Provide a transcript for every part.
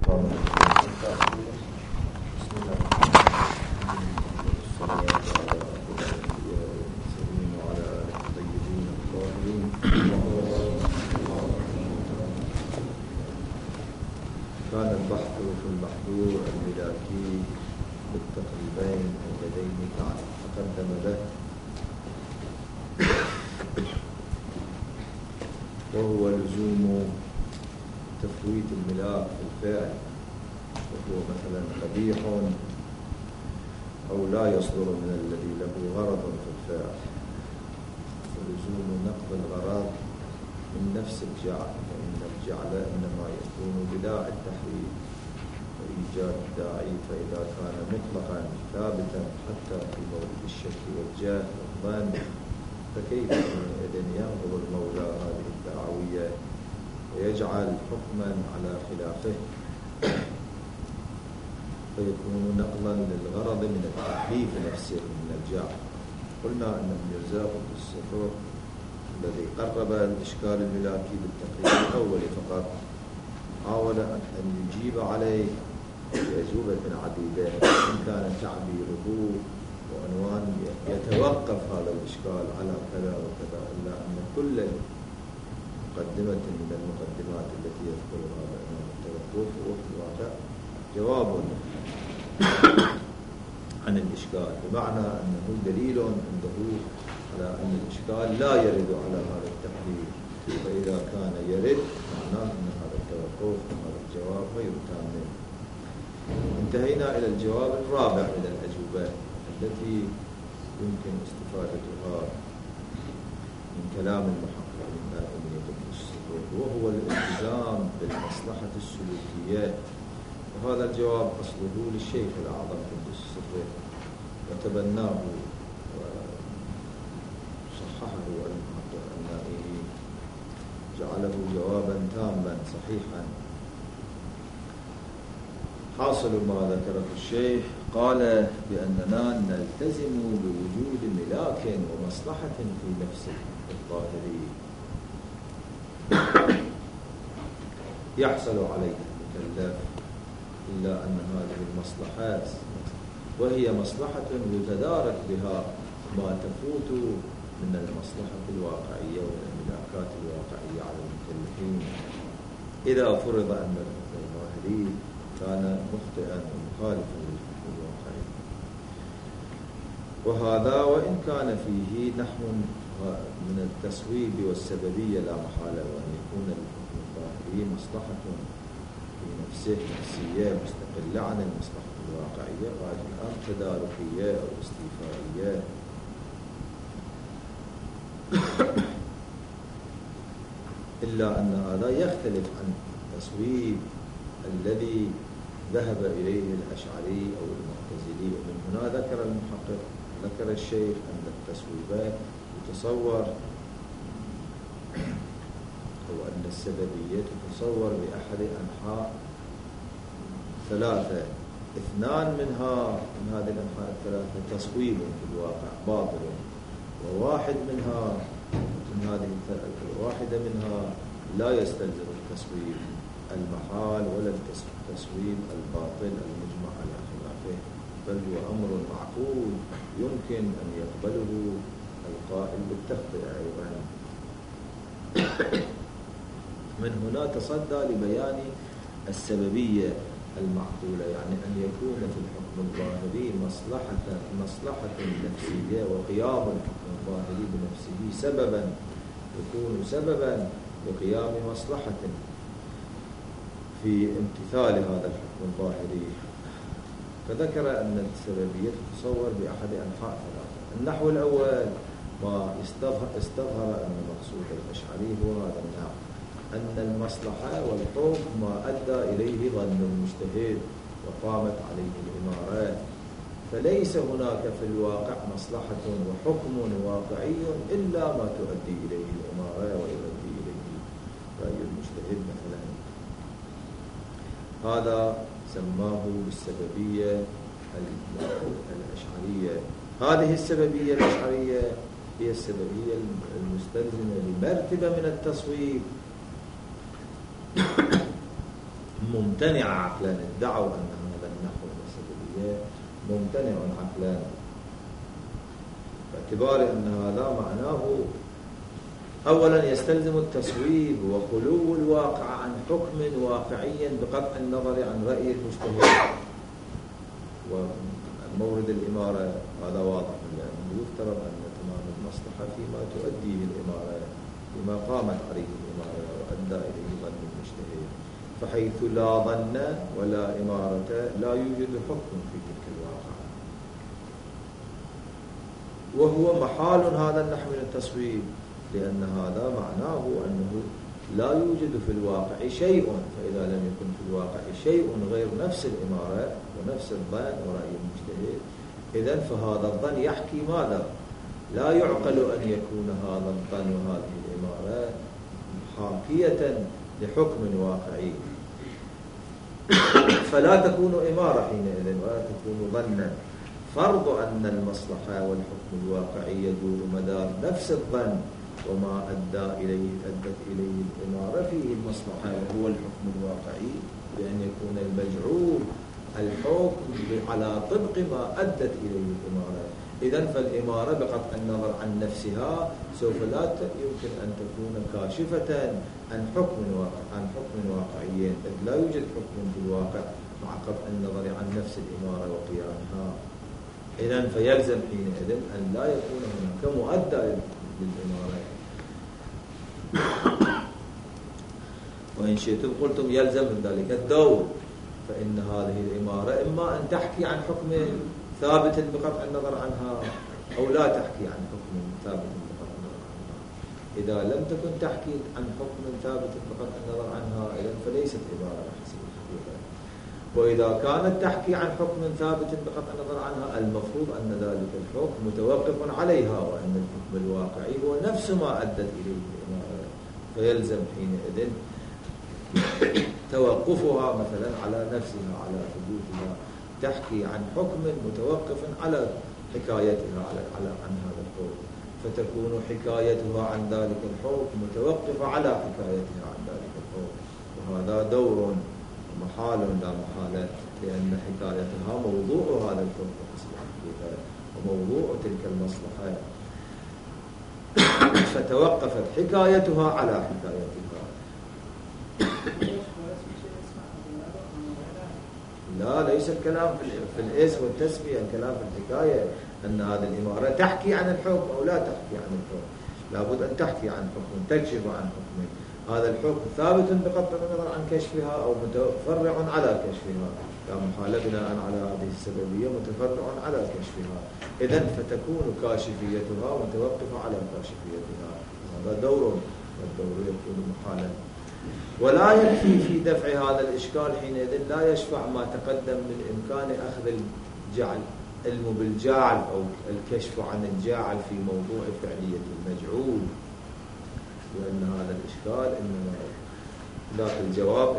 كان البحث في المحظور الملاكي بالتقريبين اللذين تقدم له، وهو لزوم تفويت الملاك في الفعل، وهو مثلا قبيح أو لا يصدر من الذي له غرض في الفعل، ولزوم نقض الغرض من نفس الجعل، فإن الجعل إنما يكون بداعي التحريم وإيجاد الداعي، فإذا كان مطلقا ثابتا حتى في مورد الشك والجهل والظن، فكيف إذن ينقض المولى هذه الدعوية ويجعل حكما على خلافه، فيكون نقضا للغرض من التحريف نفسه من الجعل. قلنا أن المرزا قدس السرور الذي قرب الإشكال الملاكي بالتقريب الأول فقط حاول أن يجيب عليه بأجوبة عديدة، إن كان تعبيره وعنوان يتوقف هذا الإشكال على كذا وكذا، إلا أن كل مقدمة من المقدمات التي يذكرها بأنه التوقف هو في الواقع جواب عن الإشكال، بمعنى أنه دليل عنده على أن الإشكال لا يرد على هذا التحرير، فإذا كان يرد معناه أن هذا التوقف وهذا الجواب غير تام. انتهينا إلى الجواب الرابع من الأجوبة التي يمكن استفادتها من كلام المحقق ابن قدس السرور، وهو الالتزام بالمصلحة السلوكية، وهذا الجواب أصله للشيخ الأعظم قدس السرور، وتبناه وصححه المحقق النائي، جعله جوابا تاما صحيحا. حاصل ما ذكره الشيخ قال بأننا نلتزم بوجود ملاك ومصلحة في نفس الظاهري يحصل عليه المكلف، إلا أن هذه المصلحات وهي مصلحة يتدارك بها ما تفوت من المصلحة الواقعية والملاكات الواقعية على المكلفين، إذا فرض أن الظاهري كان مخطئا ومخالفا للحكم الواقعي. وهذا وإن كان فيه نحو من التصويب والسببية لا محالة، وأن يكون الحكم الظاهري مصلحة في نفسه نفسية مستقلة عن المصلحة الواقعية، غاية الأمر تداركية أو استيفائية. إلا أن هذا يختلف عن التصويب الذي ذهب إليه الأشعري أو المعتزلي. ومن هنا ذكر المحقق ذكر الشيخ أن التصويبات يتصور أو أن السببية تتصور بأحد أنحاء ثلاثة، اثنان منها من هذه الأنحاء الثلاثة تصويب في الواقع باطل، وواحد منها من هذه واحدة منها لا يستلزم التصويب المحال ولا التصويب الباطل المجمع على خلافه، بل هو أمر معقول يمكن أن يقبله القائل بالتخطئة أيضا. من هنا تصدى لبيان السببية المعقولة، يعني أن يكون في الحكم الظاهري مصلحة نفسية، وقيام الحكم الظاهري بنفسه سببا يكون سببا لقيام مصلحة في امتثال هذا الحكم الظاهري. فذكر أن السببية تتصور بأحد أنحاء ثلاثة. النحو الأول ما استظهر أن مقصود الأشعري هو هذا النحو، أن المصلحة والحكم ما أدى إليه ظن المجتهد وقامت عليه الإمارات، فليس هناك في الواقع مصلحة وحكم واقعي إلا ما تؤدي إليه الإمارة ويؤدي إليه رأي المجتهد مثلا. هذا سماه بالسببية الأشعرية. هذه السببية الأشعرية هي السببية المستلزمة لمرتبة من التصويب ممتنعة عقلا، ادعوا أن هذا النحو والسببية ممتنع عقلا، باعتبار أن هذا معناه أولا يستلزم التصويب وخلو الواقع عن حكم واقعي بقطع النظر عن رأي المجتهد. ومورد الإمارة هذا واضح، لأنه يفترض أن تمام المصلحة فيما تؤديه الإمارة، فيما قامت عليه الإمارة وأدى إليه ظن المجتهد، فحيث لا ظن ولا إمارة لا يوجد حكم في تلك الواقع، وهو محال هذا النحو من التصويب، لأن هذا معناه أنه لا يوجد في الواقع شيء، فإذا لم يكن في الواقع شيء غير نفس الإمارة ونفس الظن ورأي المجتهد، إذن فهذا الظن يحكي ماذا؟ لا يعقل أن يكون هذا الظن وهذه الإمارة حاكية لحكم واقعي، فلا تكون إمارة حينئذ ولا تكون ظنا. فرض أن المصلحة والحكم الواقعي يدور مدار نفس الظن، وما أدت إليه الإمارة فيه المصلحة وهو الحكم الواقعي، بأن يكون المجعول الحكم على طبق ما أدت إليه الإمارة. إذن فالإمارة بقطع النظر عن نفسها سوف لا يمكن أن تكون كاشفة عن حكم واقعي، لا يوجد حكم في الواقع مع قطع النظر عن نفس الإمارة وقيامها. إذن فيلزم حينئذ أن لا يكون هناك مؤدى للإمارة. وإن شئتم قلتم يلزم من ذلك الدور، فإن هذه الإمارة إما أن تحكي عن حكم ثابت بقطع النظر عنها أو لا تحكي عن حكم ثابت بقطع النظر عنها. إذا لم تكن تحكي عن حكم ثابت بقطع النظر عنها إذن فليست إمارة حسب الحقيقة. وإذا كانت تحكي عن حكم ثابت بقطع النظر عنها المفروض أن ذلك الحكم متوقف عليها، وأن الحكم الواقعي هو نفس ما أدت إليه الإمارة، فيلزم حينئذ توقفها مثلا على نفسها على ثبوتها، تحكي عن حكم متوقف على حكايتها عن هذا الحكم، فتكون حكايتها عن ذلك الحكم متوقفة على حكايتها عن ذلك الحكم، وهذا دور محال لا محالة، لأن حكايتها موضوع هذا الحكم حسب الحقيقة وموضوع تلك المصلحة، فتوقفت حكايتها على حكايتها. لا، ليس الكلام في الاسم والتسمية، الكلام في الحكاية أن هذه الإمارة تحكي عن الحكم أو لا تحكي عن الحكم، لابد أن تحكي عن حكم، تكشف عن حكم، هذا الحكم ثابت بقطع النظر عن كشفها أو متفرع على كشفها، لا محالة بناء على هذه السببية متفرع على كشفها، إذن فتكون كاشفيتها متوقفة على كاشفيتها، هذا دور، والدور يكون محالا. ولا يكفي في دفع هذا الإشكال حينئذ لا يشفع ما تقدم من إمكان أخذ الجعل علم بالجعل أو الكشف عن الجاعل في موضوع فعلية المجعول، لأن هذا الإشكال إنما ذاك الجواب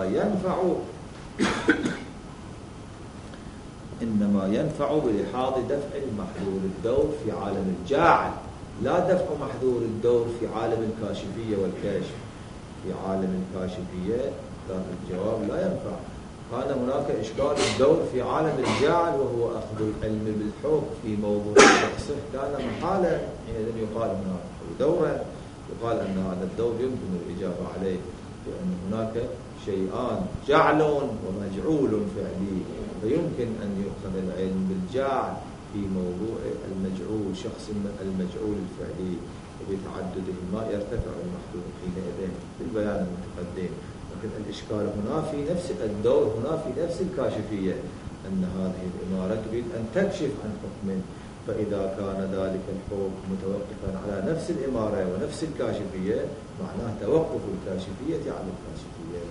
إنما ينفع بلحاظ دفع المحذور الدور في عالم الجاعل، لا دفع محذور الدور في عالم الكاشفية والكشف. في عالم الكاشفية ذاك الجواب لا ينفع، كان هناك إشكال الدور في عالم الجاعل وهو أخذ العلم بالحكم في موضوع شخصه، كان محالا حينئذ يقال هناك دورا، يقال أن هذا الدور يمكن الإجابة عليه، لأن هناك شيئان جعل ومجعول فعلي، فيمكن أن يؤخذ العلم بالجعل في موضوع المجعول، شخص المجعول الفعلي، وبتعددهما يرتفع المحذور حينئذ في البيان المتقدم. لكن الإشكال هنا في نفس الدور، هنا في نفس الكاشفية، أن هذه الإمارة تريد أن تكشف عن حكم، فإذا كان ذلك الحكم متوقفا على نفس الإمارة ونفس الكاشفية معناه توقف الكاشفية على الكاشفية.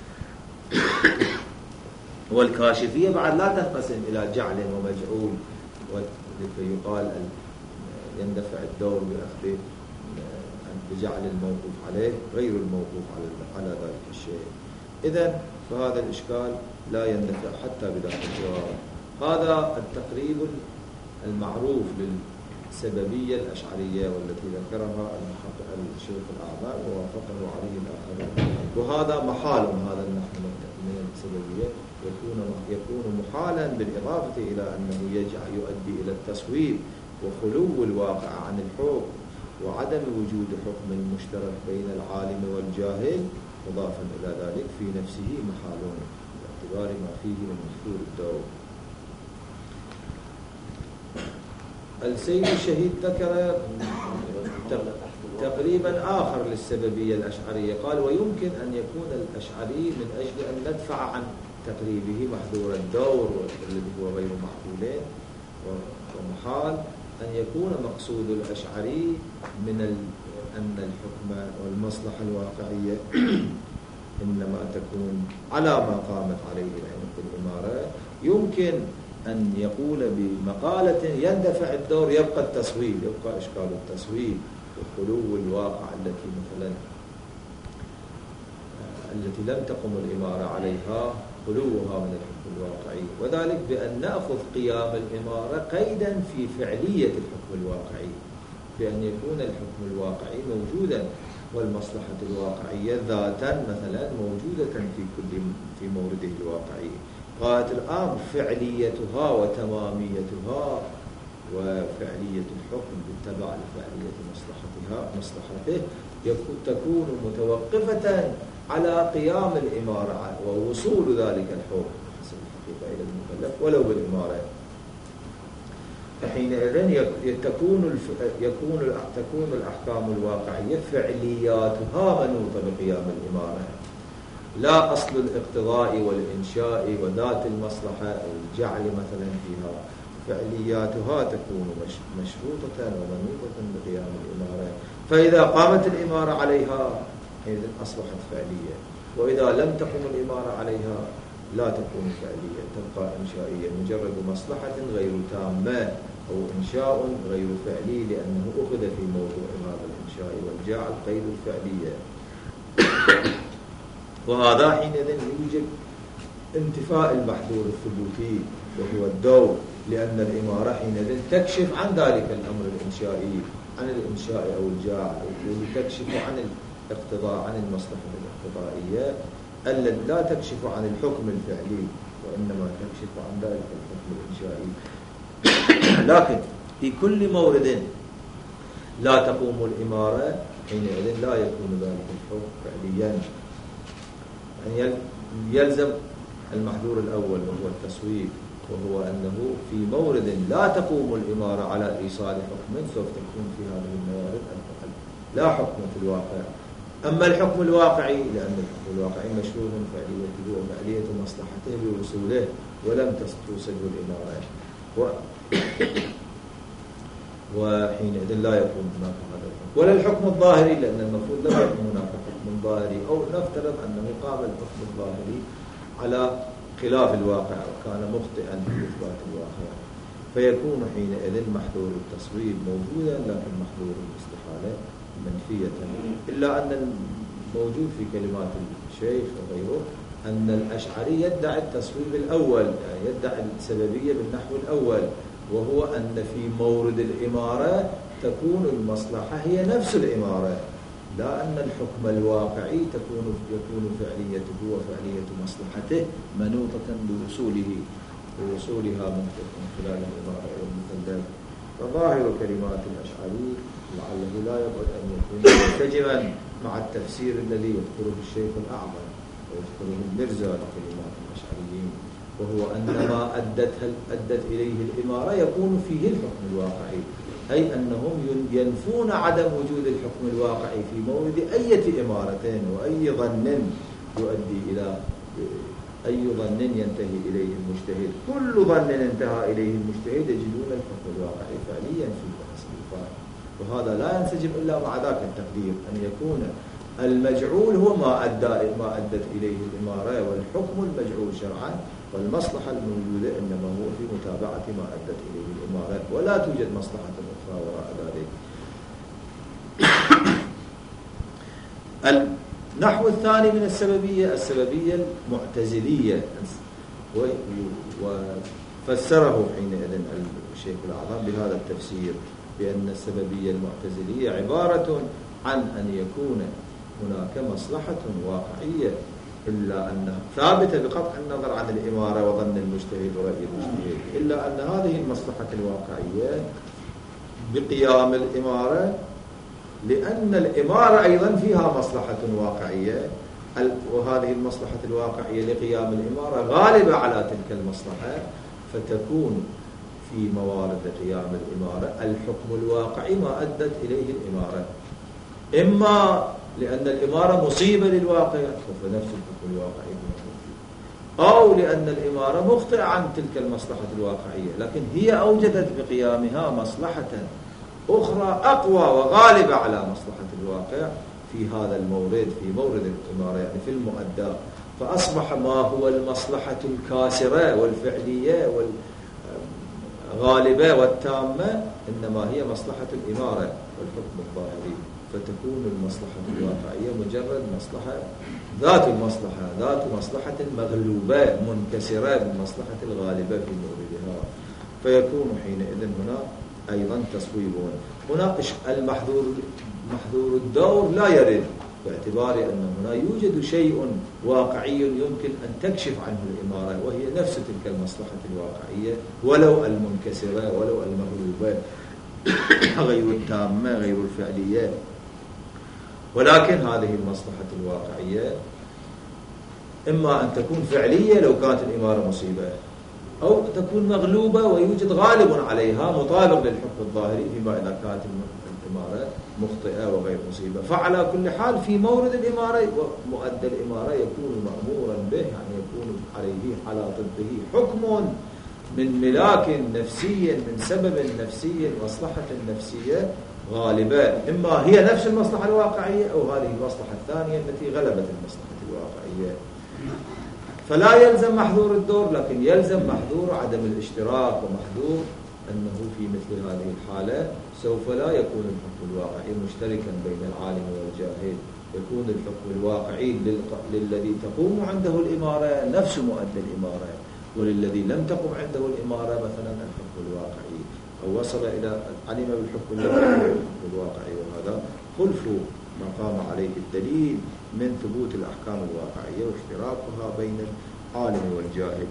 والكاشفية بعد لا تنقسم إلى جعل ومجعول، فيقال يندفع الدور بجعل الموقوف عليه غير الموقوف على ذلك الشيء. إذن فهذا الإشكال لا يندفع حتى بذلك الجواب. هذا التقريب المعروف للسببية الأشعرية والتي ذكرها الشيخ الأعظم ووافقه عليه الآخرون، وهذا محال هذا النحو من يكون محالا بالإضافة إلى أنه يؤدي إلى التصويب وخلو الواقع عن الحكم وعدم وجود حكم مشترك بين العالم والجاهل، مضافا إلى ذلك في نفسه محال باعتبار ما فيه من محذور الدور. السيد الشهيد ذكر تقريبا آخر للسببية الأشعرية، قال: ويمكن أن يكون الأشعري من أجل أن ندفع عن تقريبه محذور الدور الذي هو غير معقولين ومحال، أن يكون مقصود الأشعري من أن الحكم والمصلحة الواقعية إنما تكون على ما قامت عليه الإمارة. يمكن أن يقول بمقالة يندفع الدور يبقى التصويب، يبقى إشكال التصويب وخلو الواقع التي لم تقم الإمارة عليها، خلوها من الحكم الواقعي، وذلك بأن نأخذ قيام الإمارة قيدا في فعلية الحكم الواقعي، بأن يكون الحكم الواقعي موجودا والمصلحة الواقعية ذاتا مثلا موجودة في مورده الواقعي. غاية الأمر فعليتها وتماميتها وفعلية الحكم بالتبع لفعلية مصلحته تكون متوقفة على قيام الإمارة ووصول ذلك الحكم حسب الحقيقة إلى المكلف ولو بالإمارة. فحينئذ تكون الأحكام الواقعية فعلياتها منوطة بقيام الإمارة، لا أصل الاقتضاء والإنشاء وذات المصلحة أو الجعل مثلا فيها، فعلياتها تكون مشروطة ومنوطة بقيام الإمارة. فإذا قامت الإمارة عليها إذن أصبحت فعلية، وإذا لم تقم الإمارة عليها لا تكون فعلية، تبقى إنشائية، مجرد مصلحة غير تامة أو إنشاء غير فعلي، لأنه أخذ في موضوع هذا الإنشاء والجعل قيد الفعلية. وهذا حينئذ يوجد انتفاء المحذور الثبوتي وهو الدور، لأن الإمارة حينئذ تكشف عن ذلك الأمر الإنشائي، عن الإنشاء أو الجعل، وتكشف عن الاقتضاء، عن المصلحة الاقتضائية التي لا تكشف عن الحكم الفعلي، وإنما تكشف عن ذلك الحكم الإنشائي. لكن في كل مورد لا تقوم الإمارة حينئذ لا يكون ذلك الحكم فعليا. يعني يلزم المحذور الأول وهو التصويب، وهو أنه في مورد لا تقوم الإمارة على إيصال حكم سوف تكون في هذه الموارد لا حكم في الواقع. أما الحكم الواقعي لأن الحكم الواقعي مشروط فعليته وفعلية مصلحته بوصوله ولم توصله الإمارة، وحينئذ لا يكون هناك هذا الحكم. ولا الحكم الظاهري، لأن المفروض لم يكن هناك حكم ظاهري، أو نفترض أنه قام الحكم الظاهري على خلاف الواقع وكان مخطئا في إثبات الواقع، فيكون حينئذ محذور التصويب موجودا لكن محذور الاستحالة منفية. إلا أن الموجود في كلمات الشيخ وغيره أن الأشعري يدعي التصويب الأول، يعني يدعي السببية بالنحو الأول، وهو أن في مورد الإمارة تكون المصلحة هي نفس الإمارة، لا أن الحكم الواقعي يكون فعليته وفعلية مصلحته منوطة بوصولها من خلال الإمارة إلى المكلف. فظاهر كلمات الأشعري لعله لا يبعد أن يكون منسجما مع التفسير الذي يذكره الشيخ الأعظم ويذكره المرزا لكلمات الأشعريين، وهو أن ما أدت إليه الإمارة يكون فيه الحكم الواقعي، أي أنهم ينفون عدم وجود الحكم الواقعي في مورد أي إمارة وأي ظن يؤدي إلى أي ظن ينتهي إليه المجتهد. كل ظن انتهى إليه المجتهد يجدون الحكم الواقعي فعليا فيه حسب الفارق، وهذا لا ينسجم إلا مع ذاك التقدير أن يكون المجعول هو ما أدت إليه الإمارة، والحكم المجعول شرعا والمصلحة الموجودة إنما هو في متابعة ما أدت إليه الإمارة، ولا توجد مصلحة أخرى وراء ذلك. النحو الثاني من السببية المعتزلية، وفسره حينئذ الشيخ الأعظم بهذا التفسير بأن السببية المعتزلية عبارة عن أن يكون هناك مصلحة واقعية إلا أنها ثابتة بقطع النظر عن الإمارة وظن المجتهد ورأي المجتهد، إلا أن هذه المصلحة الواقعية بقيام الإمارة، لأن الإمارة أيضا فيها مصلحة واقعية، وهذه المصلحة الواقعية لقيام الإمارة غالبة على تلك المصلحة، فتكون في موارد قيام الإمارة الحكم الواقعي ما أدت إليه الإمارة، إما لأن الإمارة مصيبة للواقع فنفس الحكم الواقعي، أو لأن الإمارة مخطئة عن تلك المصلحة الواقعية، لكن هي أوجدت بقيامها مصلحة أخرى أقوى وغالبة على مصلحة الواقع في هذا المورد، في مورد الإمارة يعني في المؤدى، فأصبح ما هو المصلحة الكاسرة والفعلية والغالبة والتامة إنما هي مصلحة الإمارة والحكم الظاهري، فتكون المصلحة الواقعية مجرد مصلحة ذات مصلحة مغلوبة منكسرة بالمصلحة الغالبة في موردها، فيكون حينئذ هنا أيضا تصويب. هنا محذور الدور لا يرد، باعتبار أن هنا يوجد شيء واقعي يمكن أن تكشف عنه الإمارة، وهي نفس تلك المصلحة الواقعية ولو المنكسرة ولو المغلوبة غير التامة غير الفعلية، ولكن هذه المصلحة الواقعية إما أن تكون فعلية لو كانت الإمارة مصيبة، أو تكون مغلوبة ويوجد غالب عليها مطابق للحكم الظاهري فيما إذا كانت الإمارة مخطئة وغير مصيبة. فعلى كل حال في مورد الإمارة ومؤدى الإمارة يكون مأمورا به، يعني يكون عليه على ضده حكم من ملاك نفسي من سبب نفسي مصلحة نفسية غالبة، إما هي نفس المصلحة الواقعية أو هذه المصلحة الثانية التي غلبت المصلحة الواقعية. فلا يلزم محذور الدور، لكن يلزم محذور عدم الاشتراك، ومحذور أنه في مثل هذه الحالة سوف لا يكون الحكم الواقعي مشتركا بين العالم والجاهل، يكون الحكم الواقعي للذي تقوم عنده الإمارة نفس مؤدى الإمارة، وللذي لم تقم عنده الإمارة مثلا الحكم الواقعي، أو وصل إلى علم بالحكم الواقعي، وهذا خلف ما قام عليه الدليل من ثبوت الأحكام الواقعية واشتراكها بين العالم والجاهل.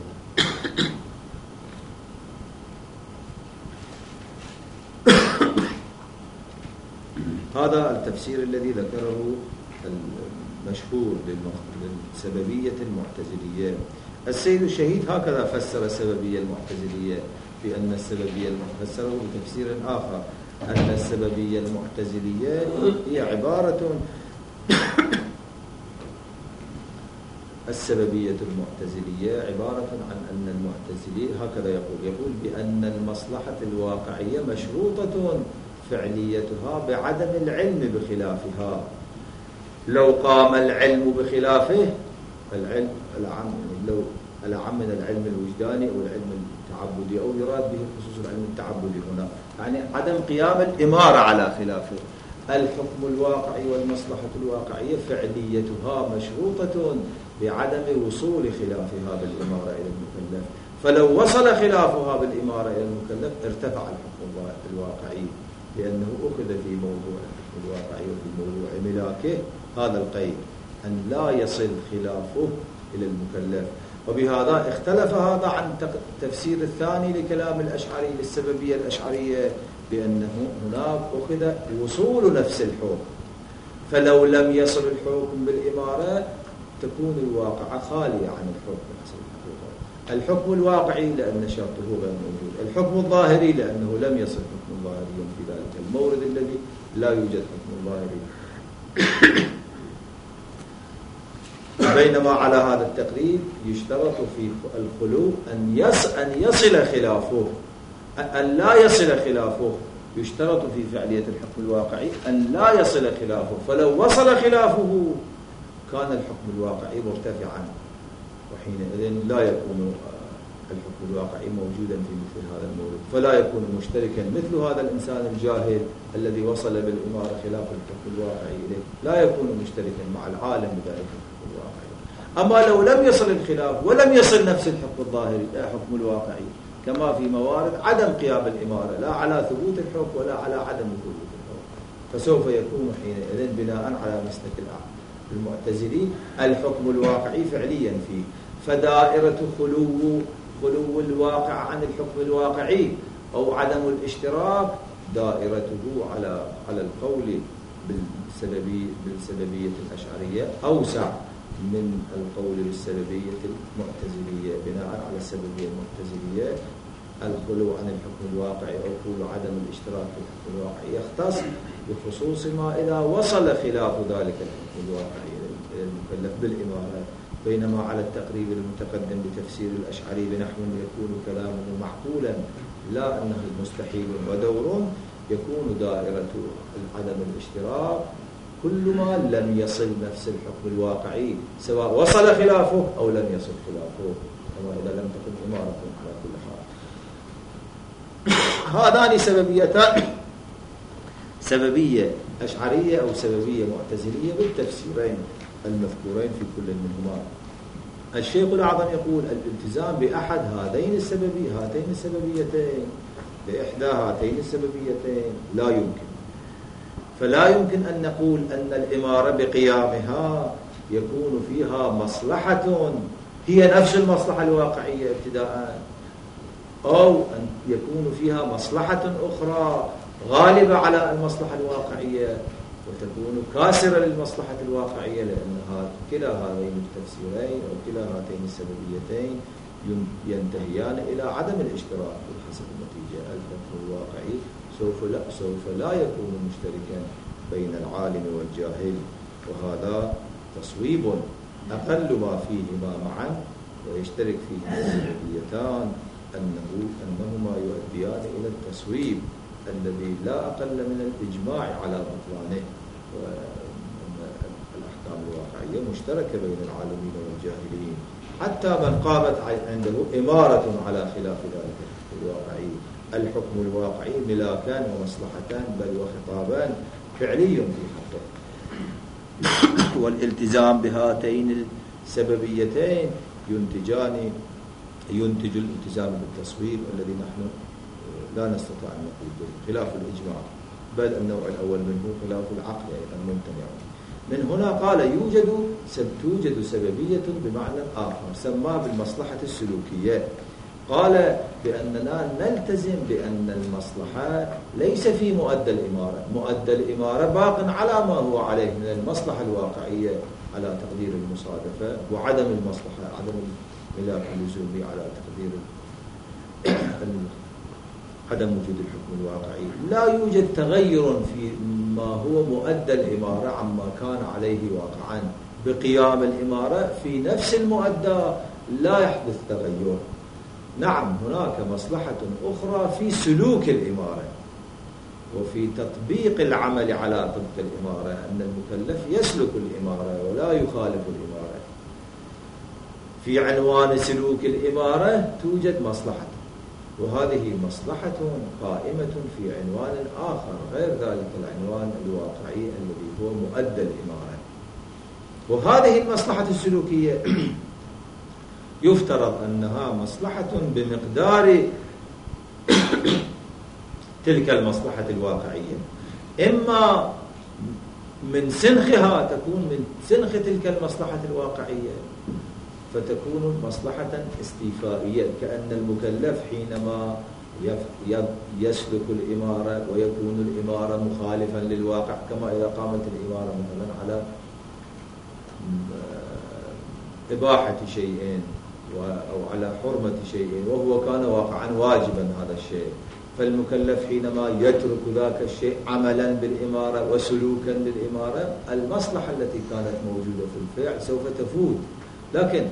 هذا التفسير الذي ذكره المشهور للسببية المعتزلية. السيد الشهيد هكذا فسر السببية المعتزلية، بأن السببية فسره بتفسير آخر، أن السببية المعتزلية هي عبارة السببية المعتزلية عبارة عن أن المعتزلي هكذا يقول بأن المصلحة الواقعية مشروطة فعليتها بعدم العلم بخلافها. لو قام العلم بخلافه، العلم العام لو العام من العلم الوجداني أو العلم التعبدي، أو يراد به خصوص العلم التعبدي هنا، يعني عدم قيام الإمارة على خلافه. الحكم الواقعي والمصلحة الواقعية فعليتها مشروطة بعدم وصول خلافها بالإمارة إلى المكلف، فلو وصل خلافها بالإمارة إلى المكلف ارتفع الحكم الواقعي، لأنه أخذ في موضوع الحكم الواقعي وفي موضوع ملاكه هذا القيد أن لا يصل خلافه إلى المكلف. وبهذا اختلف هذا عن التفسير الثاني لكلام الأشعري للسببية الأشعرية، بأنه هناك أخذ وصول نفس الحكم، فلو لم يصل الحكم بالإمارة تكون الواقعة خالية عن الحكم. الحكم الواقعي لأن شرطه غير موجود، الحكم الظاهري لأنه لم يصل حكم ظاهري في ذلك المورد الذي لا يوجد حكم ظاهري. بينما على هذا التقريب يشترط في الخلو أن يصل خلافه، أن لا يصل خلافه، يشترط في فعلية الحكم الواقعي أن لا يصل خلافه، فلو وصل خلافه كان الحكم الواقعي مرتفعا، وحينئذ لا يكون الحكم الواقعي موجودا في مثل هذا المورد، فلا يكون مشتركا مثل هذا الإنسان الجاهل الذي وصل بالإمارة خلاف الحكم الواقعي إليه، لا يكون مشتركا مع العالم بذلك الحكم الواقعي. أما لو لم يصل الخلاف ولم يصل نفس الحكم الظاهري الحكم الواقعي، كما في موارد عدم قيام الإمارة لا على ثبوت الحكم ولا على عدم ثبوت الحكم، فسوف يكون حينئذ بناء على مسلك المعتزلي الحكم الواقعي فعليا فيه. فدائرة خلو الواقع عن الحكم الواقعي أو عدم الاشتراك دائرته على القول بالسببية الأشعرية أوسع من القول بالسببية المعتزلية. بناء على السببية المعتزلية الخلو عن الحكم الواقعي أو قول عدم الاشتراك في الحكم الواقعي يختص بخصوص ما إذا وصل خلاف ذلك الحكم الواقعي المكلف بالإمارة، بينما على التقريب المتقدم بتفسير الأشعري بنحو يكون كلامه معقولا لا أنه مستحيل ودور، يكون دائرة عدم الاشتراك كل ما لم يصل نفس الحكم الواقعي سواء وصل خلافه أو لم يصل خلافه، كما إذا لم تكن إمارة على كل حال. هذان سببيتان، سببية أشعرية أو سببية معتزلية بالتفسيرين المذكورين في كل منهما. الشيخ الأعظم يقول الالتزام بأحد هاتين السببيتين بإحدى هاتين السببيتين لا يمكن. فلا يمكن أن نقول أن الإمارة بقيامها يكون فيها مصلحة هي نفس المصلحة الواقعية ابتداء، أو أن يكون فيها مصلحة أخرى غالبة على المصلحة الواقعية وتكون كاسرة للمصلحة الواقعية، لأن كلا هذين التفسيرين أو كلا هاتين السببيتين ينتهيان إلى عدم الاشتراك بحسب النتيجة. الحكم الواقعي سوف لا يكون مشتركا بين العالم والجاهل، وهذا تصويب أقل ما فيهما معا ويشترك فيهما السببيتان أنهما يؤديان إلى التصويب الذي لا أقل من الإجماع على بطلانه، وأن الأحكام الواقعية مشتركة بين العالمين والجاهلين، حتى من قامت عنده إمارة على خلاف ذلك الواقعي. الحكم الواقعي ملاكان ومصلحتان بل وخطابان فعلي في حقه. والالتزام بهاتين السببيتين ينتج الالتزام بالتصوير الذي نحن لا نستطيع أن نقول به خلاف الإجماع، بل النوع الأول منه خلاف العقل أيضا ممتنع. من هنا قال توجد سببية بمعنى آخر سماه بالمصلحة السلوكية. قال بأننا نلتزم بأن المصلحة ليس في مؤدى الإمارة، مؤدى الإمارة باق على ما هو عليه من المصلحة الواقعية على تقدير المصادفة، وعدم المصلحة عدم الملاك اللزومي على تقدير عدم وجود الحكم الواقعي. لا يوجد تغير في ما هو مؤدى الإمارة عما كان عليه واقعا. بقيام الإمارة في نفس المؤدى لا يحدث تغير. نعم هناك مصلحة أخرى في سلوك الإمارة وفي تطبيق العمل على طبق الإمارة، أن المكلف يسلك الإمارة ولا يخالف الإمارة. في عنوان سلوك الإمارة توجد مصلحة، وهذه مصلحة قائمة في عنوان آخر غير ذلك العنوان الواقعي الذي هو مؤدى الإمارة. وهذه المصلحة السلوكية يفترض أنها مصلحة بمقدار تلك المصلحة الواقعية، إما من سنخها تكون من سنخ تلك المصلحة الواقعية فتكون مصلحة استيفائية، كأن المكلف حينما يسلك الإمارة ويكون الإمارة مخالفا للواقع، كما إذا قامت الإمارة مثلا على إباحة شيئين أو على حرمة شيئين وهو كان واقعا واجبا هذا الشيء، فالمكلف حينما يترك ذاك الشيء عملا بالإمارة وسلوكا للإمارة المصلحة التي كانت موجودة في الفعل سوف تفوت، لكن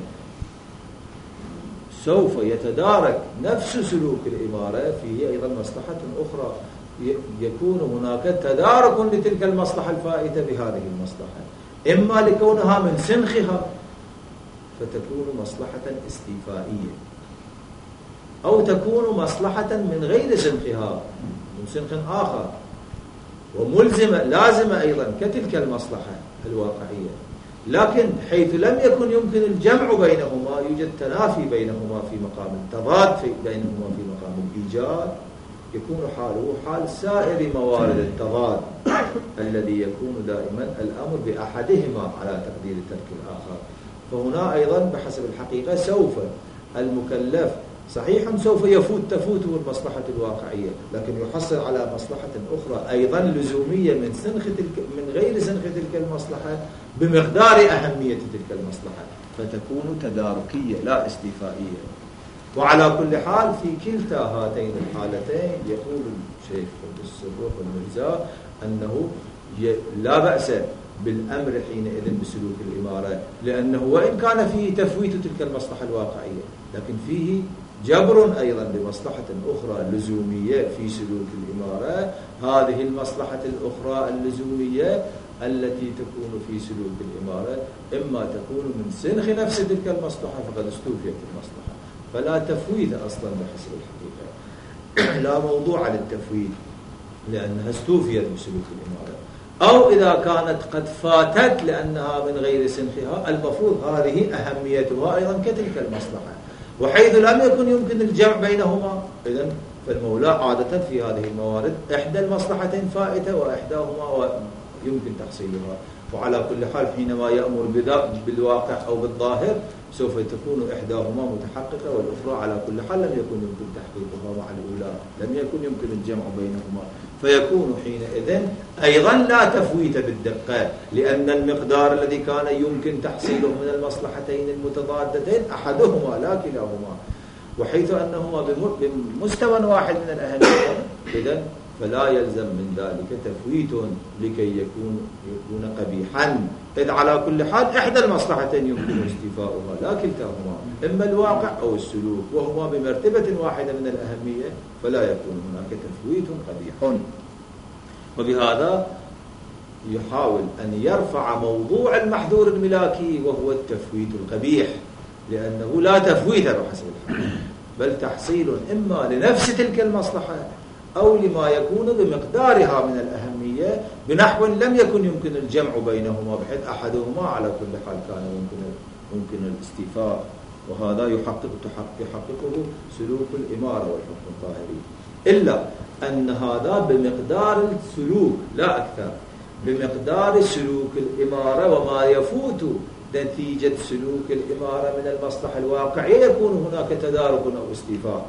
سوف يتدارك نفس سلوك الإمارة فيه أيضا مصلحة أخرى، يكون هناك تدارك لتلك المصلحة الفائتة بهذه المصلحة، إما لكونها من سنخها فتكون مصلحة استيفائية، أو تكون مصلحة من غير سنخها من سنخ آخر وملزمة لازمة أيضا كتلك المصلحة الواقعية، لكن حيث لم يكن يمكن الجمع بينهما يوجد تنافي بينهما في مقام التضاد بينهما في مقام الإيجاد، يكون حاله حال سائر موارد التضاد الذي يكون دائما الأمر بأحدهما على تقدير ترك الآخر. فهنا أيضا بحسب الحقيقة سوف المكلف صحيح سوف تفوته المصلحة الواقعية، لكن يحصل على مصلحة أخرى أيضا لزومية من غير سنخ تلك المصلحة بمقدار أهمية تلك المصلحة، فتكون تداركية لا استيفائية. وعلى كل حال في كلتا هاتين الحالتين يقول الشيخ قدس الروح والمرزا أنه لا بأس بالأمر حينئذ بسلوك الإمارة، لأنه وإن كان فيه تفويت تلك المصلحة الواقعية لكن فيه جبر أيضا بمصلحة أخرى لزومية في سلوك الإمارة. هذه المصلحة الأخرى اللزومية التي تكون في سلوك الإمارة إما تكون من سنخ نفس تلك المصلحة فقد استوفيت المصلحة، فلا تفويت أصلا بحسب الحقيقة، لا موضوع للتفويت لأنها استوفيت بسلوك الإمارة. أو إذا كانت قد فاتت لأنها من غير سنخها المفروض هذه أهميتها أيضا كتلك المصلحة، وحيث لم يكن يمكن الجمع بينهما إذن فالمولى عادة في هذه الموارد إحدى المصلحتين فائتة وإحداهما يمكن تحصيلها. وعلى كل حال حينما يأمر بالواقع أو بالظاهر سوف تكون إحداهما متحققة والأخرى على كل حال لم يكن يمكن تحقيقها مع الأولى، لم يكن يمكن الجمع بينهما، فيكون حينئذ أيضا لا تفويت بالدقة، لأن المقدار الذي كان يمكن تحصيله من المصلحتين المتضادتين أحدهما لا كلاهما، وحيث أنهما بمستوى واحد من الأهمية إذن فلا يلزم من ذلك تفويت لكي يكون قبيحا، إذ على كل حال إحدى المصلحتين يمكن استيفاؤها لا كلتاهما، إما الواقع أو السلوك، وهما بمرتبة واحدة من الأهمية، فلا يكون هناك تفويت قبيح. وبهذا يحاول أن يرفع موضوع المحظور الملاكي وهو التفويت القبيح، لأنه لا تفويت بحسب الحال بل تحصيل إما لنفس تلك المصلحة أو لما يكون بمقدارها من الأهمية بنحو لم يكن يمكن الجمع بينهما بحيث أحدهما على كل حال كان ممكن الاستيفاء، وهذا يحققه سلوك الإمارة والحكم الظاهري، إلا أن هذا بمقدار السلوك لا أكثر، بمقدار سلوك الإمارة وما يفوت نتيجة سلوك الإمارة من المصلحة الواقعية يكون هناك تدارك أو استيفاء،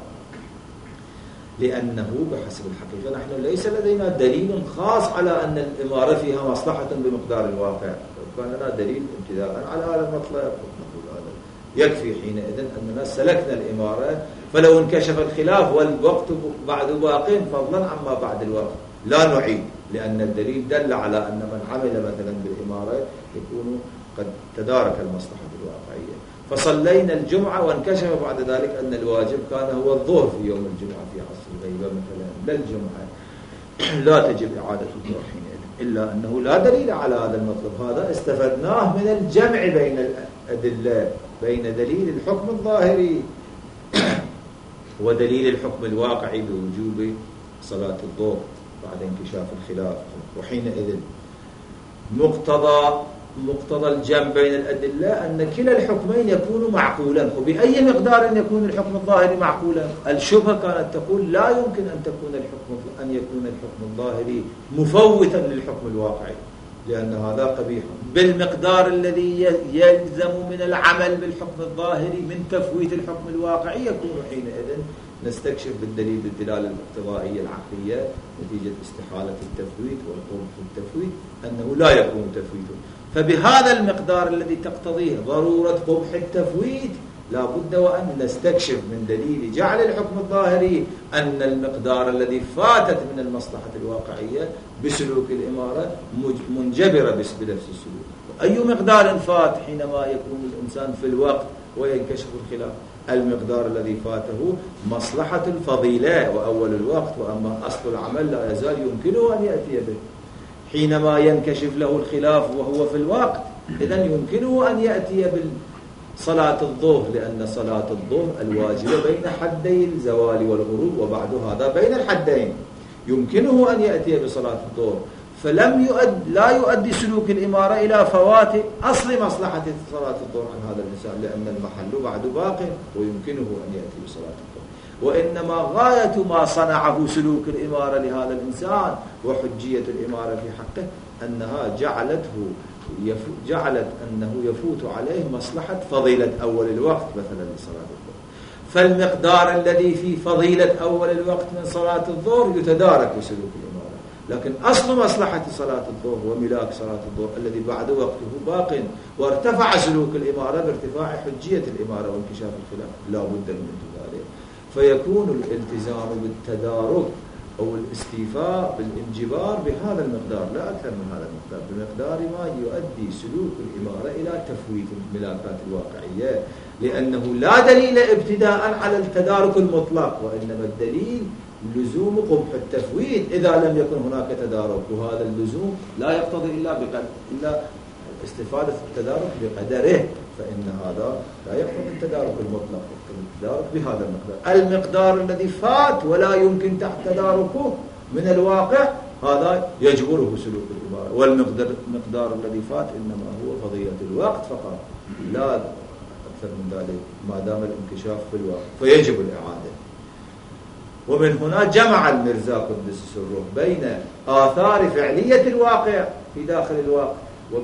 لأنه بحسب الحقيقة نحن ليس لدينا دليل خاص على أن الإمارة فيها مصلحة بمقدار الواقع، كان لنا دليل ابتداء على هذا المطلب يكفي حينئذ أننا سلكنا الإمارة، فلو انكشف الخلاف والوقت بعد باق فضلا عما بعد الوقت لا نعيد، لأن الدليل دل على أن من عمل مثلا بالإمارة يكون قد تدارك المصلحة الواقعية. فصلينا الجمعة وانكشف بعد ذلك أن الواجب كان هو الظهر في يوم الجمعة في عصر الغيبة مثلا، لا الجمعة، لا تجب إعادة الظهر حينئذ، إلا أنه لا دليل على هذا المطلب. هذا استفدناه من الجمع بين الأدلة، بين دليل الحكم الظاهري ودليل الحكم الواقعي بوجوب صلاة الظهر بعد انكشاف الخلاف. وحينئذ مقتضى الجمع بين الأدلة أن كلا الحكمين يكون معقولا، وبأي مقدار يكون الحكم الظاهري معقولا؟ الشبهة كانت تقول لا يمكن أن يكون الحكم الظاهري مفوتا للحكم الواقعي، لأن هذا قبيح بالمقدار الذي يلزم من العمل بالحكم الظاهري من تفويت الحكم الواقعي، يكون حينئذ نستكشف بالدليل الدلالة الاقتضائية العقلية نتيجة استحالة التفويت والقرب في التفويت أنه لا يكون تفويت. فبهذا المقدار الذي تقتضيه ضرورة قبح التفويت لا بد وأن نستكشف من دليل جعل الحكم الظاهري أن المقدار الذي فاتت من المصلحة الواقعية بسلوك الإمارة منجبرة بنفس السلوك. أي مقدار فات حينما يكون الإنسان في الوقت وينكشف الخلاف؟ المقدار الذي فاته مصلحة الفضيلة وأول الوقت، وأما أصل العمل لا يزال يمكنه أن يأتي به. حينما ينكشف له الخلاف وهو في الوقت إذن يمكنه أن يأتي صلاة الظهر، لأن صلاة الظهر الواجبة بين حدي الزوال والغروب، وبعد هذا بين الحدين يمكنه أن يأتي بصلاة الظهر. لا يؤدي سلوك الإمارة إلى فوات أصل مصلحة صلاة الظهر عن هذا الإنسان، لأن المحل بعد باق ويمكنه أن يأتي بصلاة الظهر. وإنما غاية ما صنعه سلوك الإمارة لهذا الإنسان وحجية الإمارة في حقه أنها جعلت أنه يفوت عليه مصلحة فضيلة أول الوقت مثلا لصلاة الظهر. فالمقدار الذي في فضيلة أول الوقت من صلاة الظهر يتدارك بسلوك الإمارة، لكن أصل مصلحة صلاة الظهر وملاك صلاة الظهر الذي بعد وقته باق، وارتفع سلوك الإمارة بارتفاع حجية الإمارة وانكشاف الخلاف، لا بد من انتظاره. فيكون الالتزام بالتدارك أو الاستيفاء بالانجبار بهذا المقدار، لا أكثر من هذا المقدار، بمقدار ما يؤدي سلوك الإمارة إلى تفويت الملاكات الواقعية، لأنه لا دليل ابتداء على التدارك المطلق، وإنما الدليل لزوم قبح التفويت إذا لم يكن هناك تدارك، وهذا اللزوم لا يقتضي إلا استفادة التدارك بقدره، فإن هذا لا يقتضي التدارك المطلق، يقتضي التدارك بهذا المقدار الذي فات ولا يمكن تحت تداركه من الواقع، هذا يجبره سلوك الإمارة. والمقدار الذي فات إنما هو فضيلة الوقت فقط، لا أكثر من ذلك، ما دام الانكشاف في الوقت فيجب الإعادة. ومن هنا جمع المرزا قدس سره بين آثار فعلية الواقع في داخل الواقع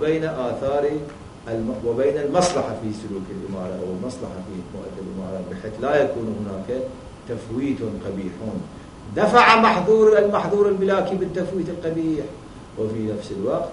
وبين المصلحة في سلوك الإمارة أو المصلحة في مؤدى الإمارة، بحيث لا يكون هناك تفويت قبيح. دفع المحظور الملاكي بالتفويت القبيح، وفي نفس الوقت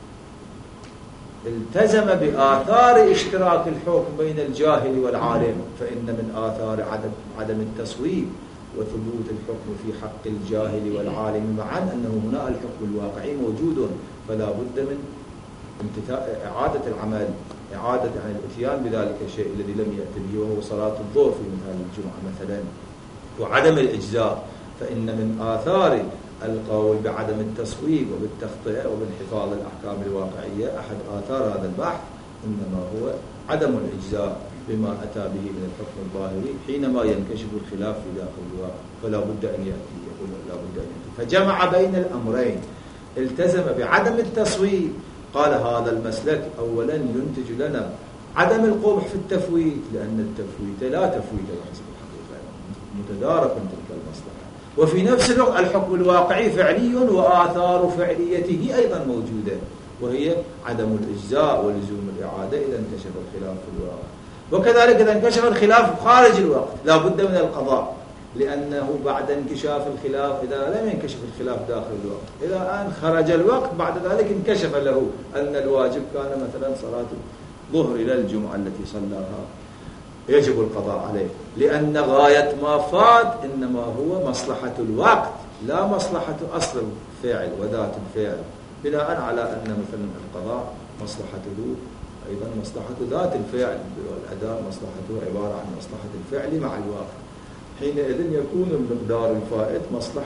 التزم بآثار اشتراك الحكم بين الجاهل والعالم، فإن من آثار عدم التصويب وثبوت الحكم في حق الجاهل والعالم معا أنه هنا الحكم الواقعي موجود، فلا بد من إعادة العمل، إعادة عن الاتيان بذلك الشيء الذي لم يأتي به، وهو صلاة الظهر في مثال الجمعة مثلا، وعدم الإجزاء. فإن من آثار القول بعدم التصويب وبالتخطئة وبالحفاظ الأحكام الواقعية، أحد آثار هذا البحث إنما هو عدم الإجزاء بما أتى به من الحكم الظاهري حينما ينكشف الخلاف في داخل الواقع، فلا بد أن يأتي، يقول لا بد أن يأتي. فجمع بين الأمرين، التزم بعدم التصويب، قال هذا المسلك أولا ينتج لنا عدم القبح في التفويت، لأن التفويت لا تفويت بحسب الحقيقة، متدارك تلك المصلحة. وفي نفس الوقت الحكم الواقعي فعلي وآثار فعليته أيضا موجودة، وهي عدم الإجزاء ولزوم الإعادة إذا انكشف الخلاف في الواقع. وكذلك إذا انكشف الخلاف خارج الوقت لا بد من القضاء، لأنه بعد انكشاف الخلاف إذا لم ينكشف الخلاف داخل الوقت، إذا أن خرج الوقت بعد ذلك انكشف له أن الواجب كان مثلا صلاة الظهر إلى الجمعة التي صلاها، يجب القضاء عليه، لأن غاية ما فات إنما هو مصلحة الوقت لا مصلحة أصل الفعل وذات الفعل، بناء على أن مثلا القضاء مصلحته أيضا مصلحة ذات الفعل، والأداء مصلحته عبارة عن مصلحة الفعل مع الواقع. حينئذ يكون المقدار الفائت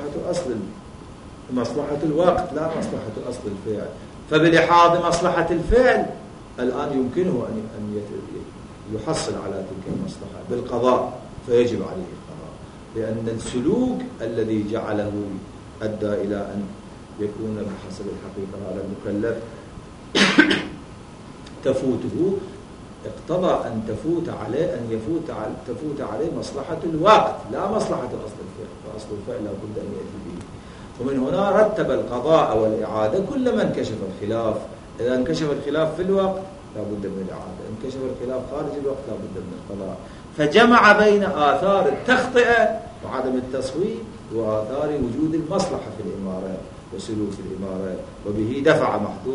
مصلحة الوقت لا مصلحة أصل الفعل. فبلحاظ مصلحة الفعل الآن يمكنه أن يحصل على تلك المصلحة بالقضاء، فيجب عليه القضاء، لأن السلوك الذي جعله أدى إلى أن يكون بحسب الحقيقة هذا المكلف تفوته، اقتضى أن تفوت عليه مصلحة الوقت لا مصلحة أصل الفعل، فأصل الفعل لا بد أن يأتي به. ومن هنا رتب القضاء والإعادة كلما انكشف الخلاف. إذا انكشف الخلاف في الوقت لا بد من الإعادة، انكشف الخلاف خارج الوقت لا بد من القضاء. فجمع بين آثار التخطئة وعدم التصويب وآثار وجود المصلحة في الإمارة وسلوك الإمارة، وبه دفع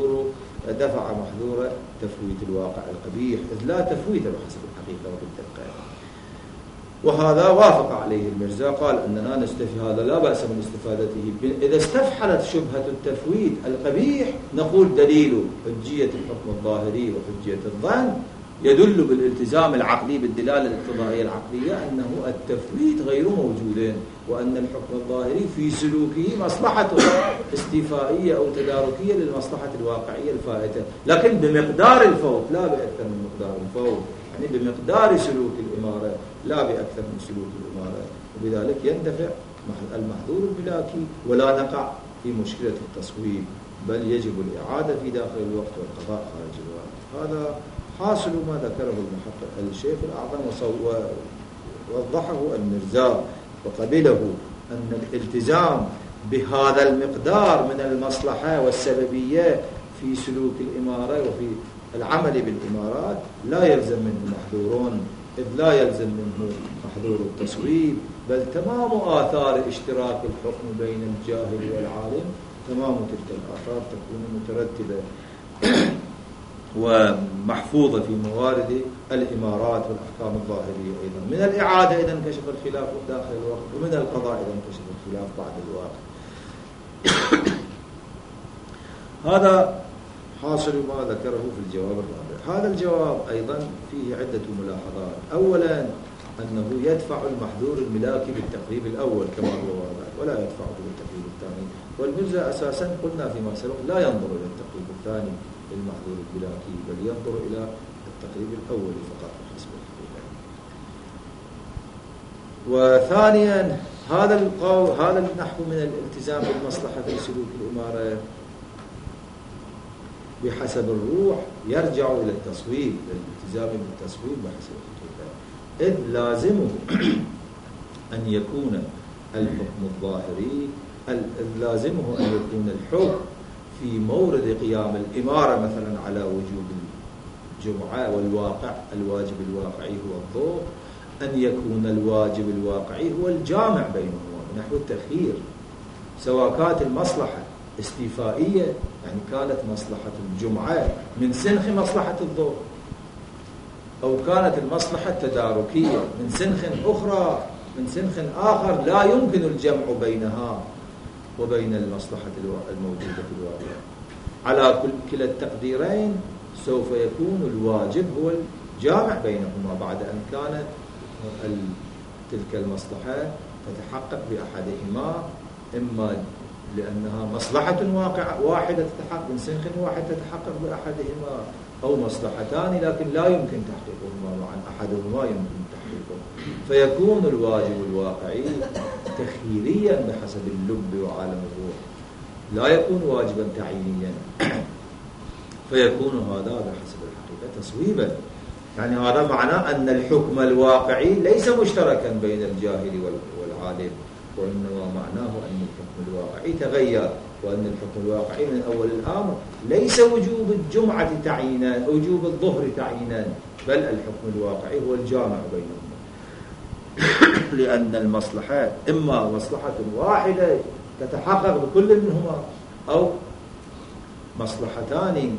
محظور تفويت الواقع القبيح، إذ لا تفويت بحسب الحقيقة وبالدقة. وهذا وافق عليه المرزا، قال أننا نستفي هذا لا بأس من استفادته. إذا استفحلت شبهة التفويت القبيح نقول دليل حجية الحكم الظاهري وحجية الظن يدل بالالتزام العقلي بالدلالة الاقتضائية العقلية أنه التفويت غير موجود، وأن الحكم الظاهري في سلوكه مصلحة استيفائية أو تداركية للمصلحة الواقعية الفائتة، لكن بمقدار الفوت لا بأكثر من مقدار الفوت، يعني بمقدار سلوك الإمارة لا بأكثر من سلوك الإمارة، وبذلك يندفع المحظور الملاكي ولا نقع في مشكلة التصويب بل يجب الإعادة في داخل الوقت والقضاء خارج الوقت. هذا حاصل ما ذكره المحقق الشيخ الأعظم ووضحه المرزا وقبله، أن الالتزام بهذا المقدار من المصلحة والسببية في سلوك الإمارة وفي العمل بالإمارات لا يلزم منه محظورون، إذ لا يلزم منه محظور التصويب، بل تمام آثار اشتراك الحكم بين الجاهل والعالم، تمام تلك الآثار تكون مترتبة ومحفوظة في موارد الإمارات والأحكام الظاهرية. أيضا من الإعادة إذا انكشف الخلاف داخل الوقت، ومن القضاء إذا انكشف الخلاف بعد الوقت. هذا حاصل ما ذكره في الجواب الرابع. هذا الجواب أيضا فيه عدة ملاحظات. أولا أنه يدفع المحظور الملاكي بالتقريب الأول كما هو واضح، ولا يدفعه بالتقريب الثاني، والمرزا أساسا قلنا فيما سبق لا ينظر إلى التقريب الثاني للمحظور الملاكي، بل ينظر إلى التقريب الأول فقط حسب الحقيقة. وثانيا هذا النحو من الالتزام بالمصلحة في سلوك الإمارة بحسب الروح يرجع إلى التصويب، للالتزام بالتصويب بحسب الحقيقة، إذ لازمه أن يكون الحكم الظاهري، لازمه أن يكون الحكم في مورد قيام الإمارة مثلا على وجوب الجمعة والواقع الواجب الواقعي هو الضوء، أن يكون الواجب الواقعي هو الجامع بينهما نحو التخيير، سواء كانت المصلحة استيفائية يعني كانت مصلحة الجمعة من سنخ مصلحة الضوء، أو كانت المصلحة التداركية من سنخ أخرى من سنخ آخر لا يمكن الجمع بينها وبين المصلحة الموجودة في الواقع. على كلا التقديرين سوف يكون الواجب هو الجامع بينهما بعد أن كانت تلك المصلحة تتحقق بأحدهما، إما لأنها مصلحة واحدة تتحقق من سنخ واحد تتحقق بأحدهما، أو مصلحتان لكن لا يمكن تحقيقهما معا، أحدهما يمكن تحقيقه، فيكون الواجب الواقعي تخييريا بحسب اللب وعالم الروح، لا يكون واجبا تعيينيا، فيكون هذا بحسب الحقيقة تصويبا. يعني هذا معناه أن الحكم الواقعي ليس مشتركا بين الجاهل والعالم، وإنما معناه أن الحكم الواقعي تغير، وأن الحكم الواقعي من أول الأمر ليس وجوب الجمعة تعيينا وجوب الظهر تعيينا، بل الحكم الواقعي هو الجامع بينهما، لأن المصلحة إما مصلحة واحدة تتحقق بكل منهما، أو مصلحتان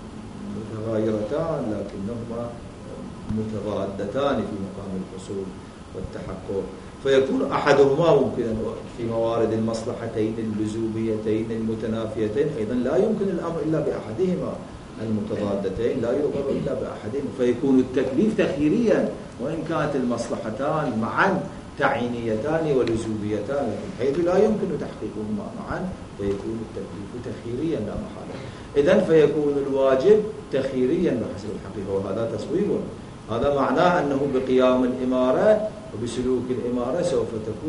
متغايرتان لكنهما متضادتان في مقام الحصول والتحقق، فيكون أحدهما ممكن في موارد المصلحتين اللزوميتين المتنافيتين أيضا لا يمكن الأمر إلا بأحدهما، المتضادتين لا يؤمر إلا بأحدهما، فيكون التكليف تخييريا وإن كانت المصلحتان معا تعيينيتان ولزوميتان، لكن حيث لا يمكن تحقيقهما معا فيكون التكليف تخييريا لا محالة. إذن فيكون الواجب تخييريا بحسب الحقيقة، وهذا تصويب. هذا معناه أنه بقيام الإمارة وبسلوك الإمارة سوف